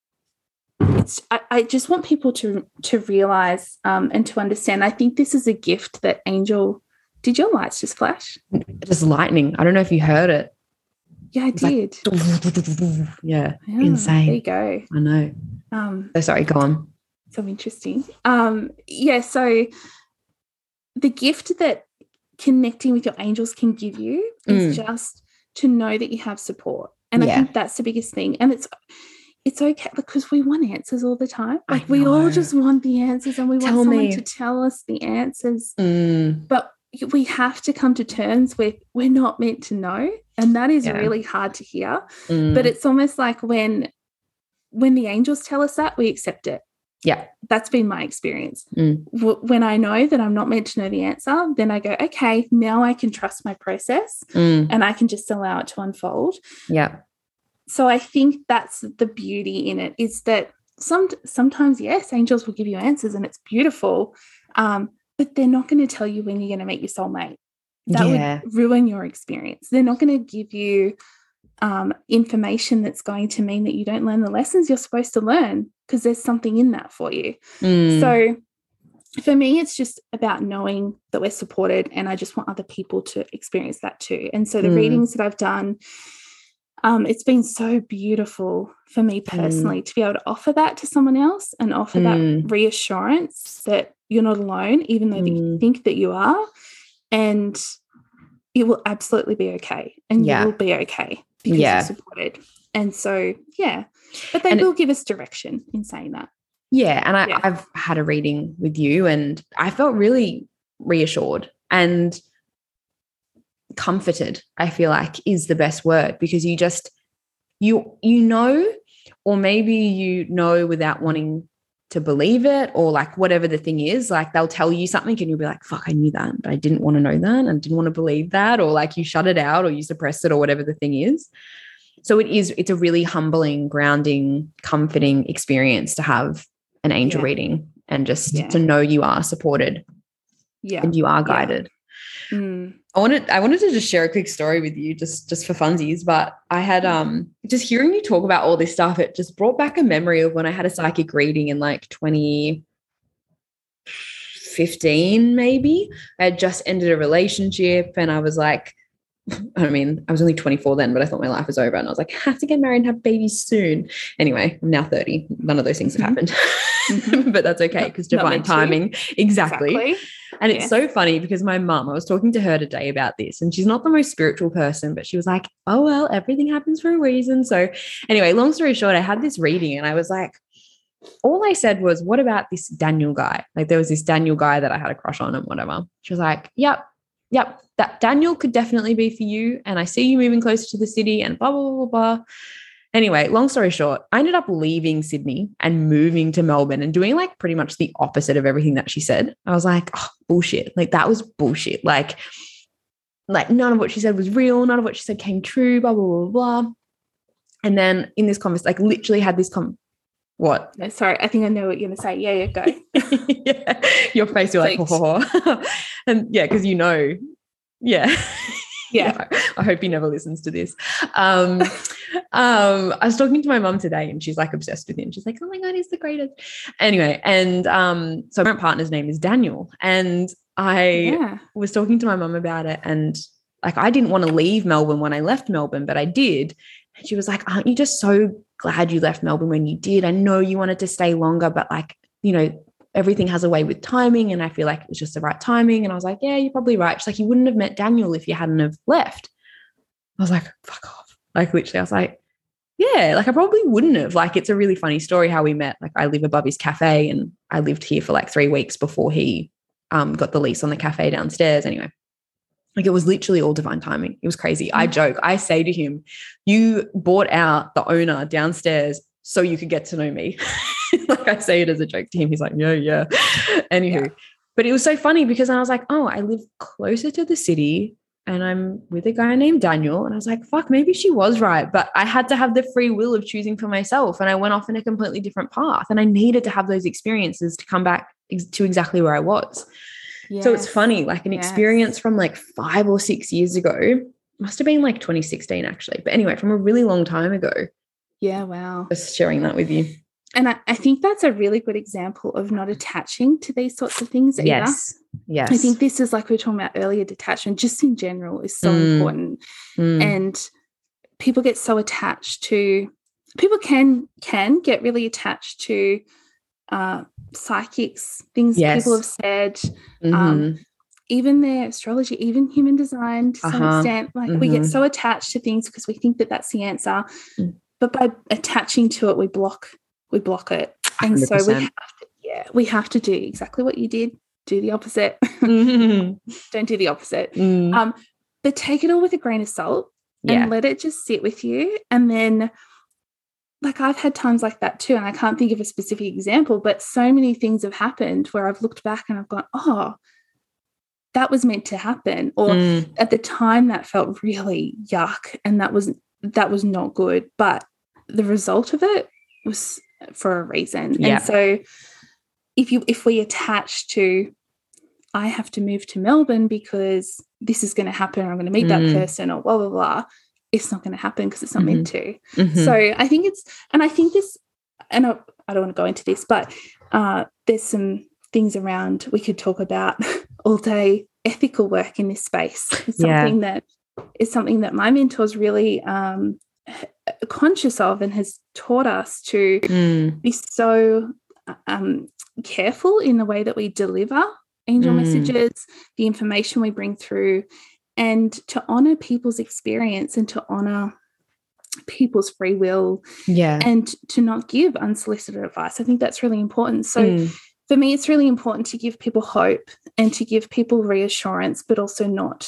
I just want people to realize and to understand. I think this is a gift that Angel, did your lights just flash? Just lightning. I don't know if you heard it. Yeah, I did. Like, yeah, insane. There you go. I know. So sorry, go on. So interesting. So the gift that connecting with your angels can give you is just to know that you have support. And I think that's the biggest thing. And it's okay, because we want answers all the time. Like, we all just want the answers, and we want someone to tell us the answers. But we have to come to terms with we're not meant to know. And that is really hard to hear. But it's almost like when the angels tell us that, we accept it. Yeah. That's been my experience. When I know that I'm not meant to know the answer, then I go, okay, now I can trust my process and I can just allow it to unfold. Yeah. So I think that's the beauty in it, is that sometimes, yes, angels will give you answers and it's beautiful, but they're not going to tell you when you're going to meet your soulmate. That would ruin your experience. They're not going to give you information that's going to mean that you don't learn the lessons you're supposed to learn, because there's something in that for you. So for me, it's just about knowing that we're supported, and I just want other people to experience that too. And so the readings that I've done, It's been so beautiful for me personally to be able to offer that to someone else and offer that reassurance that you're not alone, even though that you think that you are, and it will absolutely be okay, and you will be okay because you're supported. And so, but they will give us direction in saying that. Yeah, and I've had a reading with you and I felt really reassured and comforted, I feel like is the best word, because you just, you know, or maybe you know without wanting to believe it, or like whatever the thing is, like they'll tell you something and you'll be like, fuck, I knew that, but I didn't want to know that. I didn't want to believe that. Or like you shut it out or you suppress it or whatever the thing is. So it's a really humbling, grounding, comforting experience to have an angel reading and just to know you are supported and you are guided. I wanted to just share a quick story with you just for funsies, but I had just hearing you talk about all this stuff, it just brought back a memory of when I had a psychic reading in like 2015 maybe. I had just ended a relationship and I was like, I mean, I was only 24 then, but I thought my life was over and I was like, I have to get married and have babies soon. Anyway, I'm now 30. None of those things have happened, but that's okay because divine timing. Exactly. And it's so funny because my mum, I was talking to her today about this and she's not the most spiritual person, but she was like, oh, well, everything happens for a reason. So anyway, long story short, I had this reading and I was like, all I said was, what about this Daniel guy? Like there was this Daniel guy that I had a crush on and whatever. She was like, yep, that Daniel could definitely be for you. And I see you moving closer to the city and blah, blah, blah, blah. Anyway, long story short, I ended up leaving Sydney and moving to Melbourne and doing like pretty much the opposite of everything that she said. I was like, oh, bullshit. Like that was bullshit. Like none of what she said was real. None of what she said came true, blah, blah, blah, blah. And then in this conversation, like literally had this what? No, sorry, I think I know what you're going to say. Yeah, go. Your face, you're like, oh. And because you know, I hope he never listens to this. I was talking to my mum today and she's like obsessed with him. She's like, oh my God, he's the greatest. Anyway, and so my partner's name is Daniel. And I was talking to my mum about it and like I didn't want to leave Melbourne when I left Melbourne, but I did. And she was like, aren't you just so glad you left Melbourne when you did? I know you wanted to stay longer, but like, you know, everything has a way with timing. And I feel like it was just the right timing. And I was like, yeah, you're probably right. She's like, you wouldn't have met Daniel if you hadn't have left. I was like, fuck off. Like literally I was like, yeah, like I probably wouldn't have. Like it's a really funny story how we met. Like I live above his cafe and I lived here for like 3 weeks before he got the lease on the cafe downstairs. Anyway, like it was literally all divine timing. It was crazy. I joke. I say to him, you bought out the owner downstairs so you could get to know me. Like I say it as a joke to him. He's like, yeah. Anywho, but it was so funny because I was like, oh, I live closer to the city and I'm with a guy named Daniel. And I was like, fuck, maybe she was right. But I had to have the free will of choosing for myself. And I went off in a completely different path. And I needed to have those experiences to come back to exactly where I was. Yes. So it's funny, like an experience from like 5 or 6 years ago, must have been like 2016 actually. But anyway, from a really long time ago. Yeah, wow. Just sharing that with you. And I think that's a really good example of not attaching to these sorts of things either. Yes. I think this is like we were talking about earlier, detachment just in general is so important. And people get so attached to, people can get really attached to psychics, things people have said, even their astrology, even human design to some extent. Like we get so attached to things because we think that that's the answer. But by attaching to it, we block it. And 100%. So we have to do exactly what you did. Do the opposite. Don't do the opposite. But take it all with a grain of salt and let it just sit with you. And then like I've had times like that too, and I can't think of a specific example, but so many things have happened where I've looked back and I've gone, oh, that was meant to happen. Or at the time that felt really yuck and that was not good. But the result of it was for a reason. And so if we attach to, I have to move to Melbourne because this is going to happen or I'm going to meet that person or blah, blah, blah, it's not going to happen because it's not meant to. So I think this, and I don't want to go into this, but there's some things around we could talk about all day, ethical work in this space. It's something that my mentors really conscious of and has taught us to be so careful in the way that we deliver angel messages, the information we bring through, and to honor people's experience and to honor people's free will, and to not give unsolicited advice. I think that's really important. So for me, it's really important to give people hope and to give people reassurance, but also not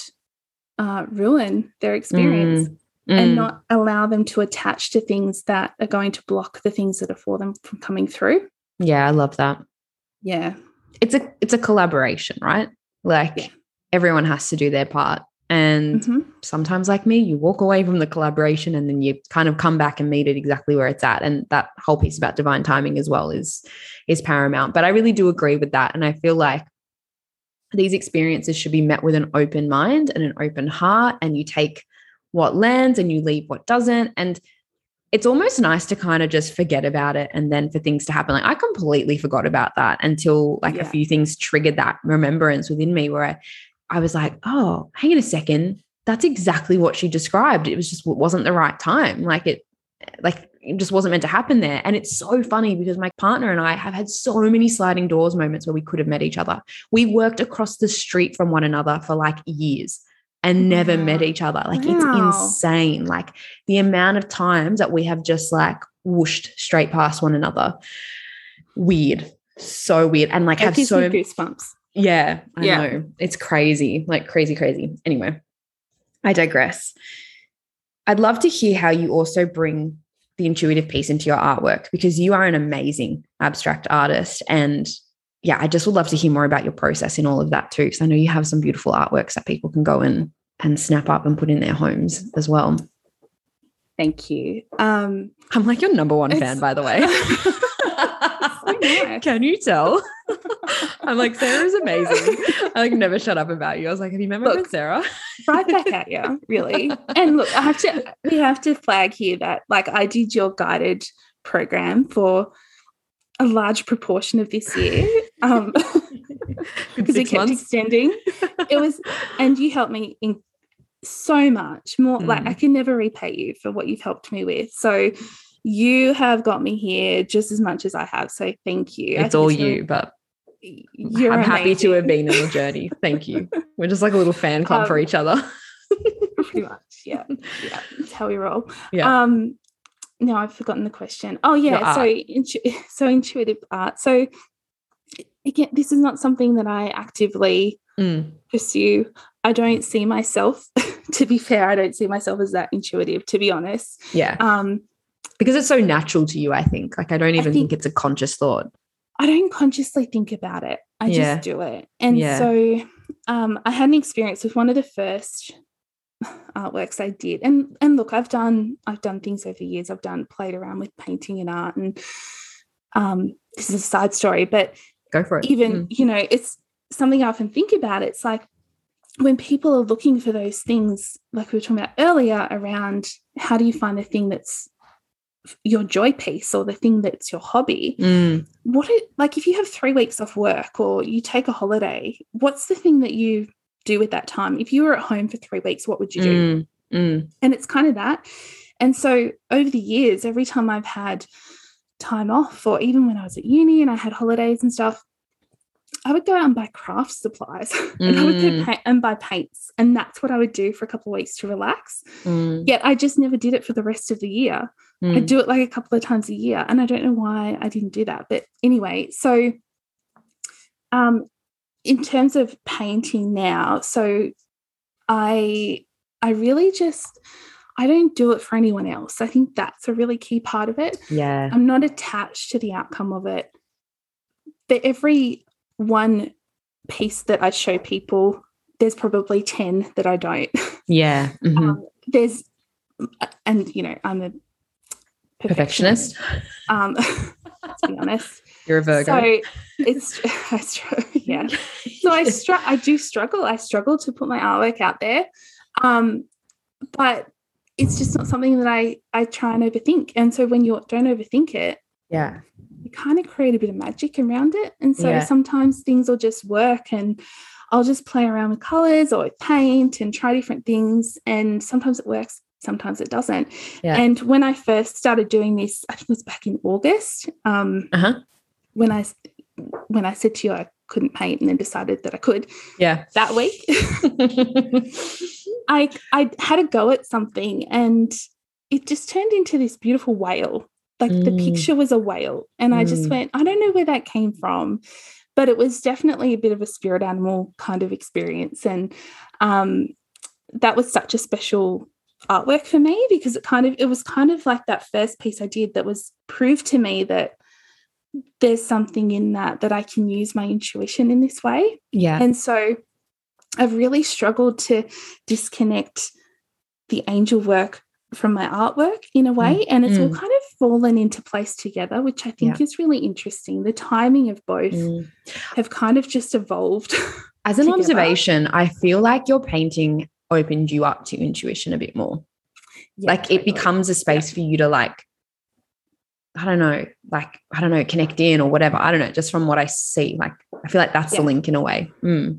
ruin their experience and not allow them to attach to things that are going to block the things that are for them from coming through. Yeah, I love that. Yeah. It's a collaboration, right? Like everyone has to do their part. And sometimes, like me, you walk away from the collaboration and then you kind of come back and meet it exactly where it's at. And that whole piece about divine timing as well is paramount. But I really do agree with that. And I feel like these experiences should be met with an open mind and an open heart, and you take what lands and you leave what doesn't. And it's almost nice to kind of just forget about it and then for things to happen. Like I completely forgot about that until like a few things triggered that remembrance within me where I was like, oh, hang on a second. That's exactly what she described. It was just, it wasn't the right time. It just wasn't meant to happen there. And it's so funny because my partner and I have had so many sliding doors moments where we could have met each other. We worked across the street from one another for like years and never met each other. Like it's insane. Like the amount of times that we have just like whooshed straight past one another. Weird. So weird. And like have so goosebumps. Yeah, I know. It's crazy, like crazy, crazy. Anyway, I digress. I'd love to hear how you also bring the intuitive piece into your artwork, because you are an amazing abstract artist. And yeah, I just would love to hear more about your process in all of that too, because I know you have some beautiful artworks that people can go and snap up and put in their homes as well. Thank you. I'm like your number one fan, by the way. Nice. Can you tell? I'm like, Sarah's amazing. I like never shut up about you. I was like, have you met my friend Sarah? Right back at you, really. And look, we have to flag here that like I did your guided program for a large proportion of this year. Because it kept extending. It was, and you helped me in so much more. Like I can never repay you for what you've helped me with. So you have got me here just as much as I have. So thank you. It's all you, but I'm happy to have been in the journey. Thank you. We're just like a little fan club for each other. Pretty much. Yeah. Yeah. That's how we roll. Yeah. No, I've forgotten the question. Oh yeah. So intuitive art. So again, this is not something that I actively pursue. I don't see myself, to be fair, I don't see myself as that intuitive, to be honest. Yeah. Because it's so natural to you, I think. Like I don't even think it's a conscious thought. I don't consciously think about it. I just do it. And so I had an experience with one of the first artworks I did. And look, I've done things over the years. I've played around with painting and art, and this is a side story, but go for it. Even, it's something I often think about. It's like when people are looking for those things, like we were talking about earlier, around how do you find the thing that's your joy piece or the thing that's your hobby, like if you have 3 weeks off work or you take a holiday, what's the thing that you do with that time? If you were at home for 3 weeks, what would you do? And it's kind of that. And so over the years, every time I've had time off, or even when I was at uni and I had holidays and stuff, I would go out and buy craft supplies and I would go and buy paints, and that's what I would do for a couple of weeks to relax. Yet I just never did it for the rest of the year. I do it like a couple of times a year, and I don't know why I didn't do that. But anyway, so in terms of painting now, so I really just, I don't do it for anyone else. I think that's a really key part of it. Yeah. I'm not attached to the outcome of it. But every one piece that I show people, there's probably 10 that I don't. Yeah. I'm a perfectionist. To be honest. You're a Virgo. So yeah. So I do struggle. I struggle to put my artwork out there. But it's just not something that I try and overthink. And so when you don't overthink it, you kind of create a bit of magic around it. And so sometimes things will just work, and I'll just play around with colors or with paint and try different things. And sometimes it works sometimes it doesn't. Yeah. And when I first started doing this, I think it was back in August, when I said to you I couldn't paint and then decided that I could that week, I had a go at something and it just turned into this beautiful whale. Like the picture was a whale. And I just went, I don't know where that came from, but it was definitely a bit of a spirit animal kind of experience. And that was such a special artwork for me because it was kind of like that first piece I did that was proved to me that there's something in that I can use my intuition in this way. Yeah. And so I've really struggled to disconnect the angel work from my artwork in a way, and it's all kind of fallen into place together, which I think is really interesting. The timing of both have kind of just evolved. As an observation, I feel like your painting opened you up to intuition a bit more. Yeah, like totally. It becomes a space for you to I don't know, connect in or whatever. I don't know, just from what I see, like I feel like that's the link in a way.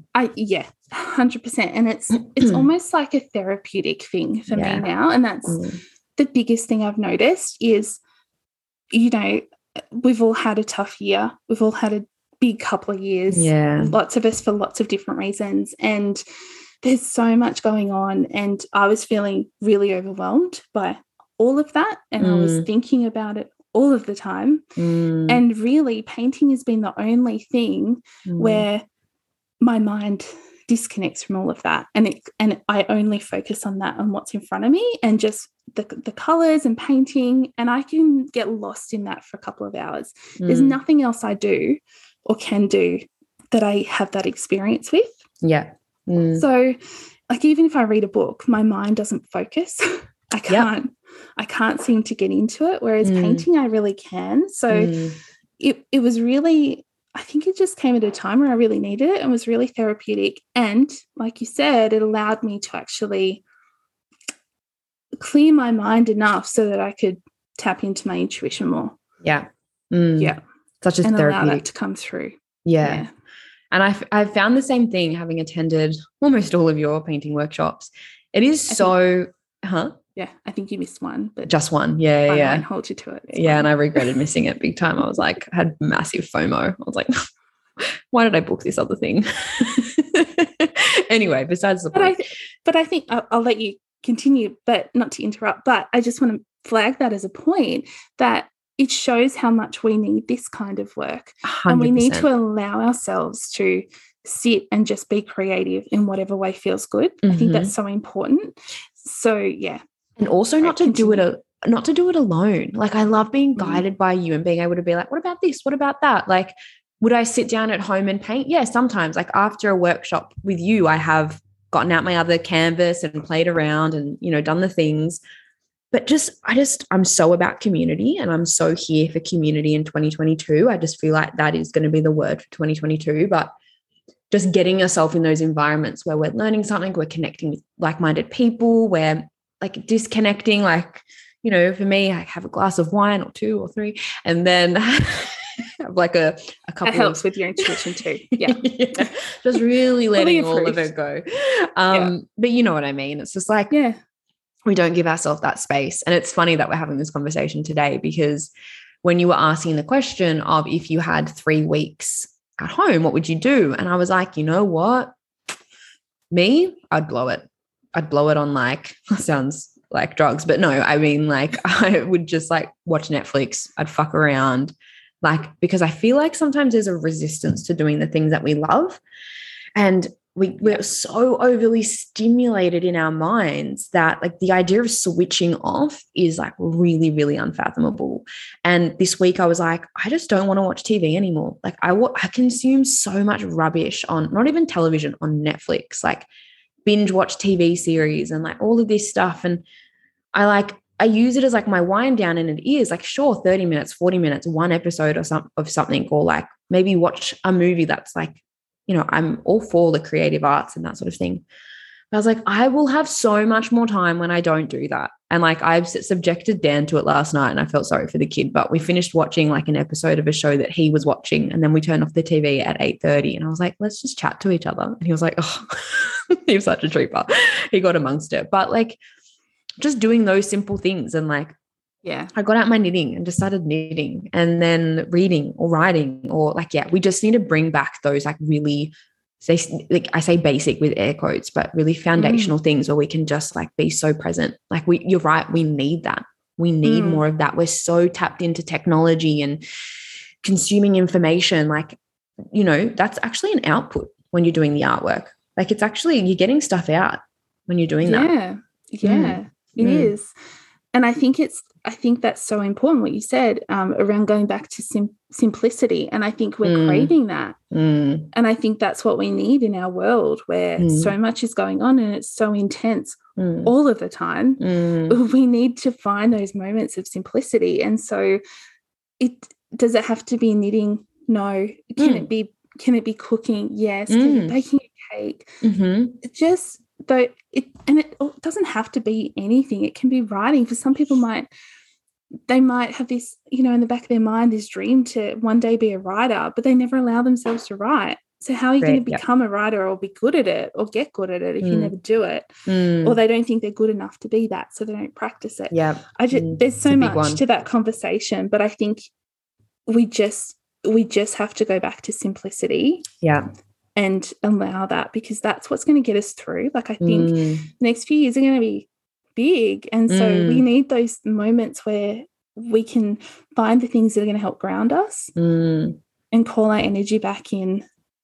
100%. And it's almost like a therapeutic thing for me now. And that's the biggest thing I've noticed is, you know, we've all had a tough year. We've all had a big couple of years. Yeah. Lots of us for lots of different reasons. And there's so much going on. And I was feeling really overwhelmed by all of that. And I was thinking about it all of the time. And really painting has been the only thing where my mind disconnects from all of that. And I only focus on that, on what's in front of me and just the colors and painting. And I can get lost in that for a couple of hours. There's nothing else I do or can do that I have that experience with. Yeah. So like, even if I read a book, my mind doesn't focus. I can't seem to get into it, whereas painting I really can. So it was really, I think it just came at a time where I really needed it and was really therapeutic. And like you said, it allowed me to actually clear my mind enough so that I could tap into my intuition more. Yeah. Such a and therapeutic. allow that to come through. Yeah. And I've found the same thing having attended almost all of your painting workshops. It is Yeah, I think you missed one. But just one. Yeah. I won't hold you to it. It's fine. fine. And I regretted missing it big time. I was like, I had massive FOMO. I was like, why did I book this other thing? Anyway, besides the point. But I think I'll let you continue, but not to interrupt. But I just want to flag that as a point that it shows how much we need this kind of work. 100%. And we need to allow ourselves to sit and just be creative in whatever way feels good. I think that's so important. So, yeah. And also not to do it alone. Like, I love being guided by you and being able to be like, what about this? What about that? Like, would I sit down at home and paint? Yeah, sometimes. Like, after a workshop with you, I have gotten out my other canvas and played around and, you know, done the things. But I'm so about community, and I'm so here for community in 2022. I just feel like that is going to be the word for 2022. But just getting yourself in those environments where we're learning something, we're connecting with like-minded people, we're like disconnecting, like, you know, for me, I have a glass of wine or 2 or 3, and then have like a couple. That helps with your intuition too. Yeah. Just really letting all of it go. But you know what I mean? It's just like, we don't give ourselves that space. And it's funny that we're having this conversation today, because when you were asking the question of if you had 3 weeks at home, what would you do? And I was like, you know what? Me, I'd blow it. I'd blow it on, like, sounds like drugs, but no, I mean, like, I would just like watch Netflix. I'd fuck around, like, because I feel like sometimes there's a resistance to doing the things that we love. And we're so overly stimulated in our minds that, like, the idea of switching off is like really, really unfathomable. And this week I was like, I just don't want to watch TV anymore. Like, I consume so much rubbish on, not even television, on Netflix, like binge watch TV series and like all of this stuff. And I use it as like my wind down, and it is like, sure, 30 minutes, 40 minutes, one episode or something, or like maybe watch a movie that's like, you know, I'm all for the creative arts and that sort of thing. But I was like, I will have so much more time when I don't do that. And like, I've subjected Dan to it last night, and I felt sorry for the kid, but we finished watching like an episode of a show that he was watching, and then we turned off the TV at 8:30, and I was like, let's just chat to each other. And he was like, oh, he was such a trooper. He got amongst it. But like, just doing those simple things. And like, Yeah. I got out my knitting and just started knitting, and then reading or writing, or like, yeah, we just need to bring back those like really, like I say basic with air quotes, but really foundational things where we can just like be so present. Like you're right. We need that. We need more of that. We're so tapped into technology and consuming information. Like, you know, that's actually an output when you're doing the artwork. Like it's actually, you're getting stuff out when you're doing that. Yeah, it is. And I think that's so important what you said around going back to simplicity. And I think we're craving that. And I think that's what we need in our world where so much is going on and it's so intense all of the time. We need to find those moments of simplicity. And so does it have to be knitting? No. Can it be cooking? Yes. Can it be baking a cake? Just though it doesn't have to be anything. It can be writing. For some people they might have this, you know, in the back of their mind, this dream to one day be a writer, but they never allow themselves to write. So how are you going to become a writer or be good at it or get good at it if you never do it? Or they don't think they're good enough to be that, so they don't practice it. Yeah. There's so much to that conversation, but I think we just have to go back to simplicity. Yeah. And allow that, because that's what's going to get us through. Like I think the next few years are going to be big. And so we need those moments where we can find the things that are going to help ground us and call our energy back in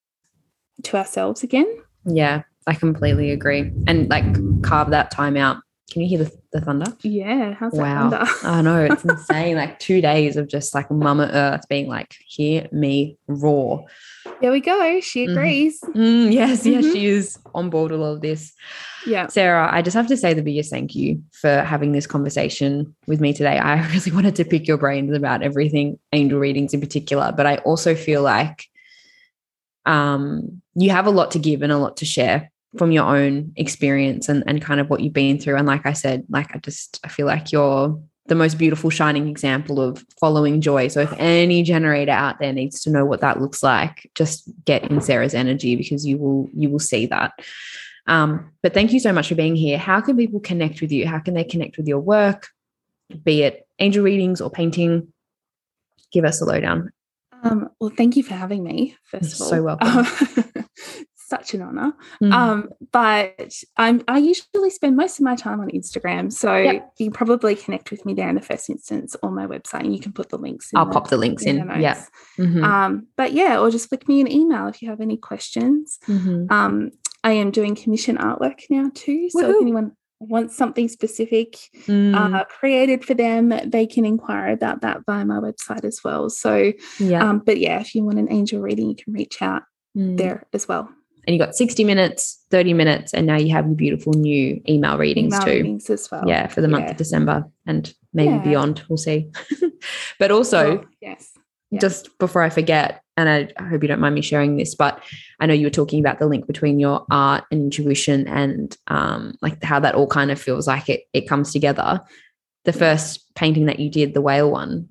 to ourselves again. Yeah, I completely agree. And like carve that time out. Can you hear the thunder? Yeah. How's that thunder? I know, it's insane. Like 2 days of just like Mama Earth being like, hear me roar. There we go. She agrees. Yes, she is on board with all of this. Yeah. Sarah, I just have to say the biggest thank you for having this conversation with me today. I really wanted to pick your brains about everything, angel readings in particular, but I also feel like you have a lot to give and a lot to share from your own experience and kind of what you've been through. And like I said, like I feel like you're the most beautiful shining example of following joy. So if any generator out there needs to know what that looks like, just get in Sarah's energy, because you will see that. But thank you so much for being here. How can people connect with you? How can they connect with your work, be it angel readings or painting? Give us a lowdown. Well, thank you for having me, first of all. So welcome. Such an honor. But I usually spend most of my time on Instagram. So you can probably connect with me there in the first instance, or my website, and you can put the links in. I'll pop the links in. Yeah. But yeah, or just flick me an email if you have any questions. I am doing commission artwork now too. So if anyone wants something specific created for them, they can inquire about that via my website as well. So, but yeah, if you want an angel reading, you can reach out there as well. And you got 60 minutes, 30 minutes, and now you have your beautiful new email readings too. Readings as well. Yeah, for the month of December and maybe beyond. We'll see. But also, just before I forget, and I hope you don't mind me sharing this, but I know you were talking about the link between your art and intuition and like how that all kind of feels like it comes together. The first painting that you did, the whale one,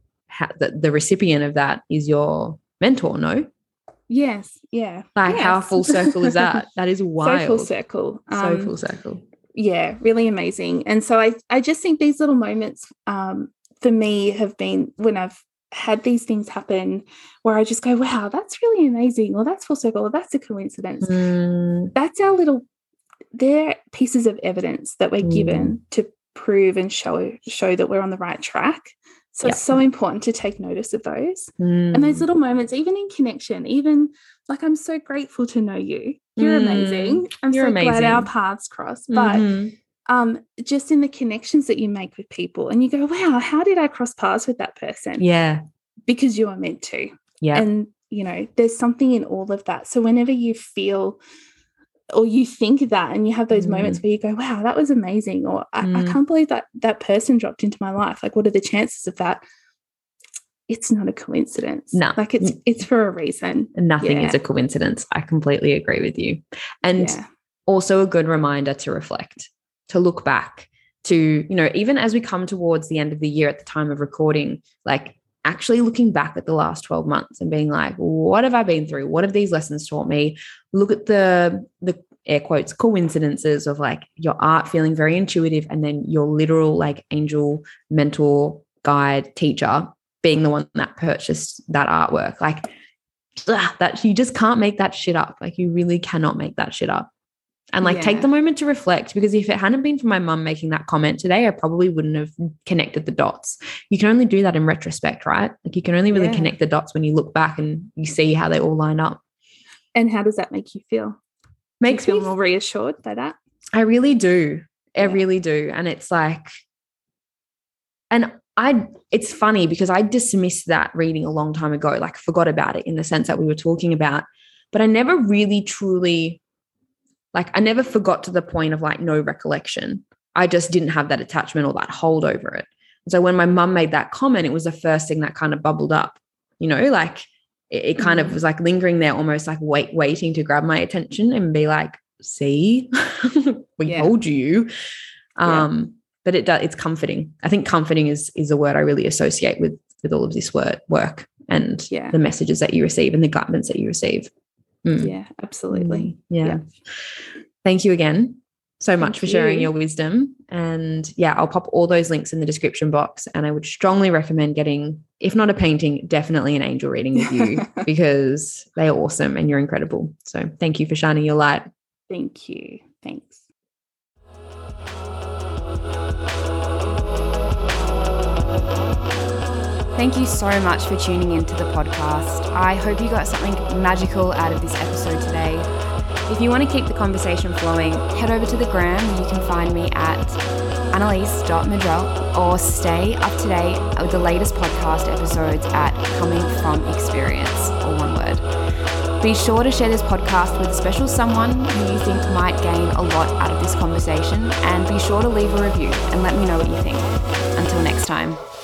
the recipient of that is your mentor, no? Yes, yeah. Like how full circle is that? That is wild. So full circle. So full circle. Yeah, really amazing. And so I just think these little moments for me have been when I've had these things happen where I just go, wow, that's really amazing, or that's full circle, or that's a coincidence. That's they're pieces of evidence that we're given to prove and show that we're on the right track. So it's so important to take notice of those. And those little moments, even in connection, even like, I'm so grateful to know you. You're amazing. You're so glad our paths cross. But just in the connections that you make with people, and you go, wow, how did I cross paths with that person? Yeah. Because you are meant to. Yeah. And, you know, there's something in all of that. So whenever you feel or you think that and you have those moments where you go, wow, that was amazing, or I can't believe that person dropped into my life. Like, what are the chances of that? It's not a coincidence. No. Like it's for a reason. Nothing is a coincidence. I completely agree with you. And also a good reminder to reflect, to look back, to, you know, even as we come towards the end of the year at the time of recording, like actually looking back at the last 12 months and being like, what have I been through? What have these lessons taught me? Look at the air quotes coincidences of like your art feeling very intuitive and then your literal like angel mentor guide teacher being the one that purchased that artwork. Like that you just can't make that shit up. Like you really cannot make that shit up. And like take the moment to reflect, because if it hadn't been for my mum making that comment today, I probably wouldn't have connected the dots. You can only do that in retrospect, right? Like you can only really connect the dots when you look back and you see how they all line up. And how does that make you feel? Makes me me feel more reassured by that. I really do. I really do. And it's like, and it's funny because I dismissed that reading a long time ago, like forgot about it in the sense that we were talking about, but I never really truly, like I never forgot to the point of like no recollection. I just didn't have that attachment or that hold over it. And so when my mum made that comment, it was the first thing that kind of bubbled up, you know, like it kind of was like lingering there, almost like waiting to grab my attention and be like, see, we told you. But it's comforting. I think comforting is a word I really associate with all of this work and the messages that you receive and the guidance that you receive. Yeah, absolutely. Yeah. Thank you again so much for sharing your wisdom. And I'll pop all those links in the description box. And I would strongly recommend getting, if not a painting, definitely an angel reading with you because they are awesome and you're incredible. So thank you for shining your light. Thank you. Thanks. Thank you so much for tuning into the podcast. I hope you got something magical out of this episode today. If you want to keep the conversation flowing, head over to the gram where you can find me at annalise.madrell or stay up to date with the latest podcast episodes at Coming From Experience, all one word. Be sure to share this podcast with a special someone who you think might gain a lot out of this conversation, and be sure to leave a review and let me know what you think. Until next time.